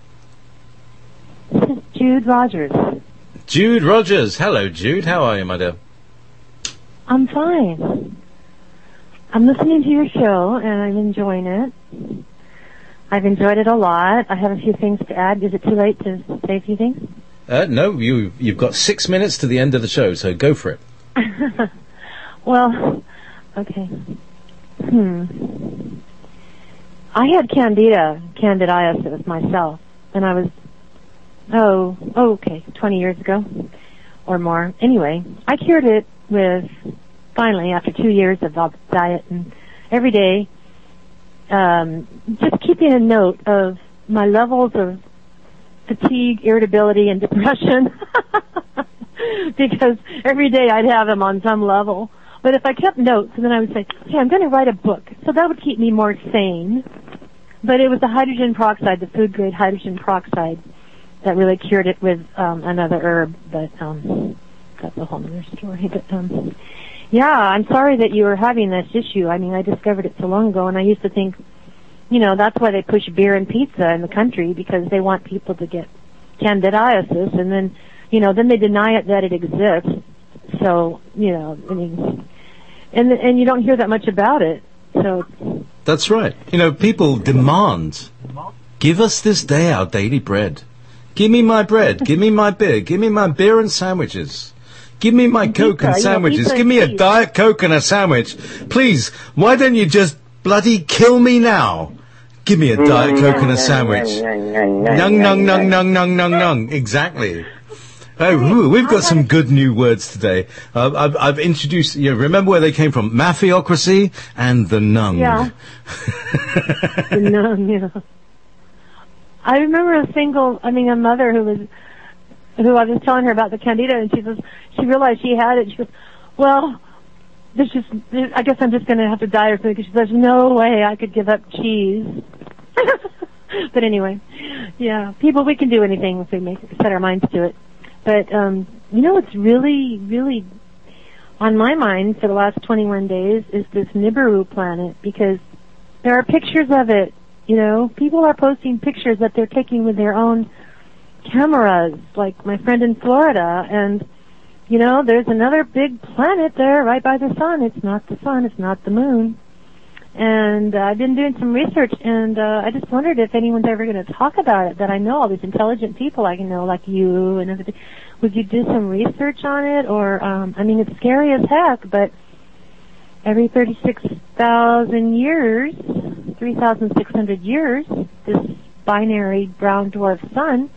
Jude Rogers. Jude Rogers. Hello, Jude. How are you, my dear? I'm fine. I'm listening to your show, and I'm enjoying it. I've enjoyed it a lot. I have a few things to add. Is it too late to say a few things? Uh, no, you, you've got six minutes to the end of the show, so go for it. Well, okay. Hmm. I had candida, candidiasis myself, and I was, oh, oh, okay, twenty years ago or more. Anyway, I cured it with, finally, after two years of diet and every day, um, just keeping a note of my levels of fatigue, irritability, and depression. Because every day I'd have them on some level. But if I kept notes, and then I would say, hey, I'm going to write a book. So that would keep me more sane. But it was the hydrogen peroxide, the food-grade hydrogen peroxide, that really cured it with um, another herb. But um, that's a whole other story. But um, yeah, I'm sorry that you were having this issue. I mean, I discovered it so long ago, and I used to think, you know, that's why they push beer and pizza in the country, because they want people to get candidiasis, and then, you know, then they deny it that it exists. So, you know, I mean, and and you don't hear that much about it. So that's right. You know, people demand, give us this day our daily bread. Give me my bread. Give me my beer. Give me my beer and sandwiches. Give me my Coke and sandwiches. Give me a Diet Coke and a sandwich. Please, why don't you just bloody kill me now? Give me a Diet Coke and a sandwich. Nung, nung, nung, nung, nung, nung, nung. Exactly. Oh, ooh, we've got some good new words today. Uh, I've, I've introduced, you know, remember where they came from? Mafiocracy and the Nung. Yeah. The Nung, yeah. I remember a single, I mean, a mother who was, who I was telling her about the Candida, and she says, she realized she had it. She goes, well, there's just, there's, I guess I'm just going to have to die or something, because she says, no way I could give up cheese. But anyway, yeah, people, we can do anything if we make, set our minds to it. But, um, you know, what's really, really on my mind for the last twenty-one days is this Nibiru planet, because there are pictures of it, you know. People are posting pictures that they're taking with their own cameras, like my friend in Florida, and, you know, there's another big planet there right by the sun. It's not the sun, it's not the moon. And uh, I've been doing some research, and uh, I just wondered if anyone's ever going to talk about it, that I know all these intelligent people I can know, like you and everything. Would you do some research on it? Or, um, I mean, it's scary as heck, but every thirty-six thousand years, three thousand six hundred years, this binary brown dwarf sun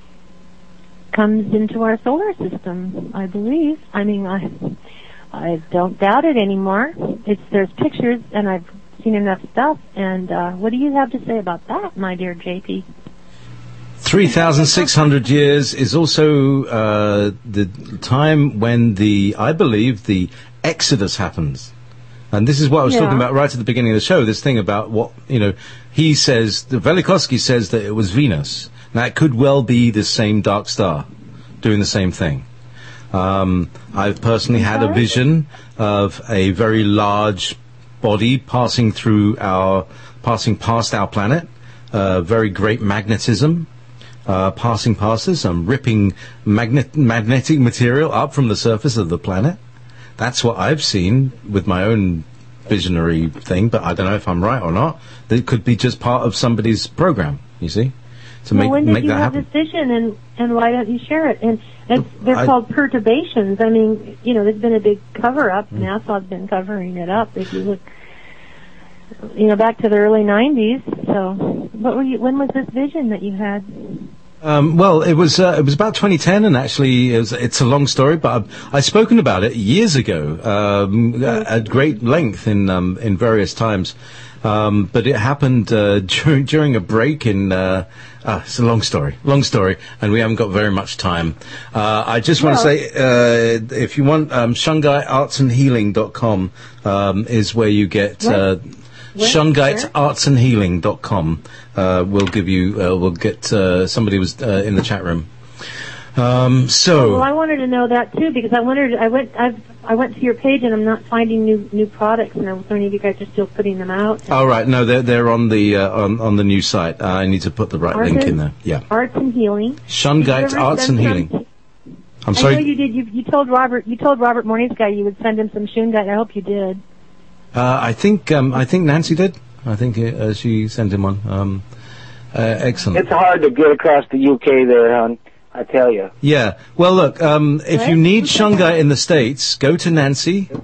comes into our solar system, I believe. I mean, I I don't doubt it anymore. It's there's pictures, and I've seen enough stuff. And uh, what do you have to say about that, my dear J P? three thousand six hundred years is also uh, the time when the, I believe, the Exodus happens. And this is what I was yeah. talking about right at the beginning of the show, this thing about what, you know, he says, the Velikovsky says that it was Venus. Now, it could well be the same dark star doing the same thing. Um, I've personally had a vision of a very large body passing through our, passing past our planet, uh, very great magnetism, uh, passing past us, and ripping magnet, magnetic material up from the surface of the planet. That's what I've seen with my own visionary thing, but I don't know if I'm right or not. It could be just part of somebody's program, you see, to well, make, when did make you that have happen. this vision, and, and why don't you share it? And it's, they're I, called perturbations. I mean, you know, there's been a big cover-up. Mm. NASA's been covering it up. If you look, you know, back to the early nineties. So, what were you? When was this vision that you had? Um, well, it was uh, it was about twenty ten, and actually, it was, it's a long story, but I've, I've spoken about it years ago um, at great length in um, in various times. Um, but it happened uh, during during a break in. Uh, ah, it's a long story, long story, and we haven't got very much time. Uh, I just want to say, uh, if you want, um, Shungite Arts and Healing dot com um, is where you get. Uh, Shungite Arts and Healing dot com uh, will give you. Uh, will get uh, somebody was uh, in the chat room. Um, so. Well, I wanted to know that too, because I wondered. I went. I've. I went to your page and I'm not finding new new products, and I was wondering if you guys are still putting them out. Oh right, no, they're they're on the uh, on on the new site. Uh, I need to put the right Arts link in there. Yeah. Arts and Healing. Shungite Arts and Healing. Some? I'm sorry. I know you did. You, you told Robert. You told Robert Morningsky you would send him some Shungite. I hope you did. Uh, I think um, I think Nancy did. I think uh, she sent him one. Um, uh, excellent. It's hard to get across the U K there, hon. I tell you. Yeah. Well, look. Um, if what? you need Shungite in the States, go to Nancy.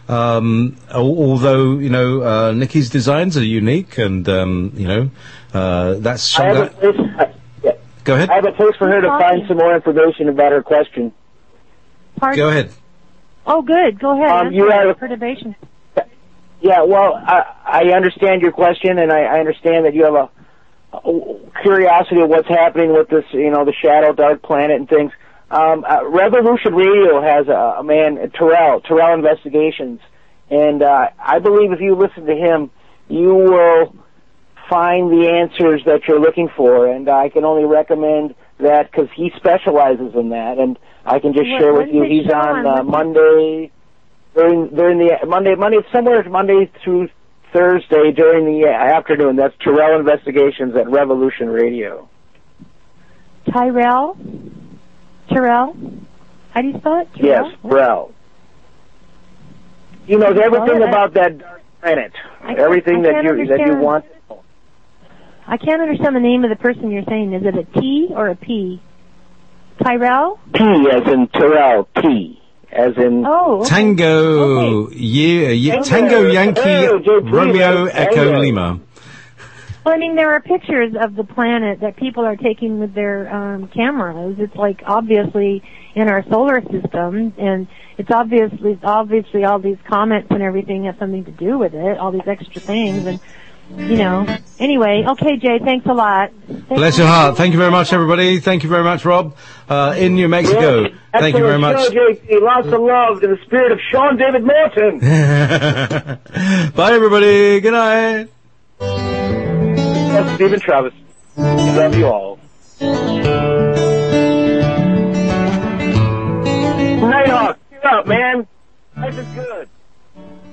Um, al- although, you know, uh, Nikki's designs are unique and, um, you know, uh, that's... I have a that, place, I, yeah. Go ahead. I have a place for her to find some more information about her question. Pardon? Go ahead. Oh, good. Go ahead. Um, Answer you have- perturbation. Yeah, well, I, I understand your question, and I, I understand that you have a, a curiosity of what's happening with this, you know, the shadow, dark planet and things. Um, uh, Revolution Radio has a, a man, Terrell, Terrell Investigations, and uh, I believe if you listen to him, you will find the answers that you're looking for, and I can only recommend that because he specializes in that, and I can just What- share with when's you. it He's show on on? uh, Monday. During during the Monday Monday somewhere Monday through Thursday during the afternoon. That's Terrell Investigations at Revolution Radio. Tyrell? Terrell? How do you spell it? Yes, Terrell? Terrell. He knows everything Well, I- about that dark planet. I can't- Everything I that can't you that you understand. want. I can't understand the name of the person you're saying. Is it a T or a P? Tyrell? P as in Terrell. P as in. Oh, okay. Tango, Okay. yeah, yeah, Tango. Tango Yankee, Hey, J P, Romeo that's Echo Tango. Lima. Well, I mean, there are pictures of the planet that people are taking with their um, cameras. It's like obviously in our solar system, and it's obviously obviously all these comets and everything have something to do with it. All these extra things, and you know. Anyway, okay, Jay, thanks a lot. Thanks Bless a your lot. heart. Thank you very much, everybody. Thank you very much, Rob. Uh, in New Mexico. Yes, Thank you very much. excellent show, J P. Lots of love to the spirit of Sean David Morton. Bye, everybody. Good night. That's Stephen Travis. Love you all. Nighthawk, get up, man. Life is good.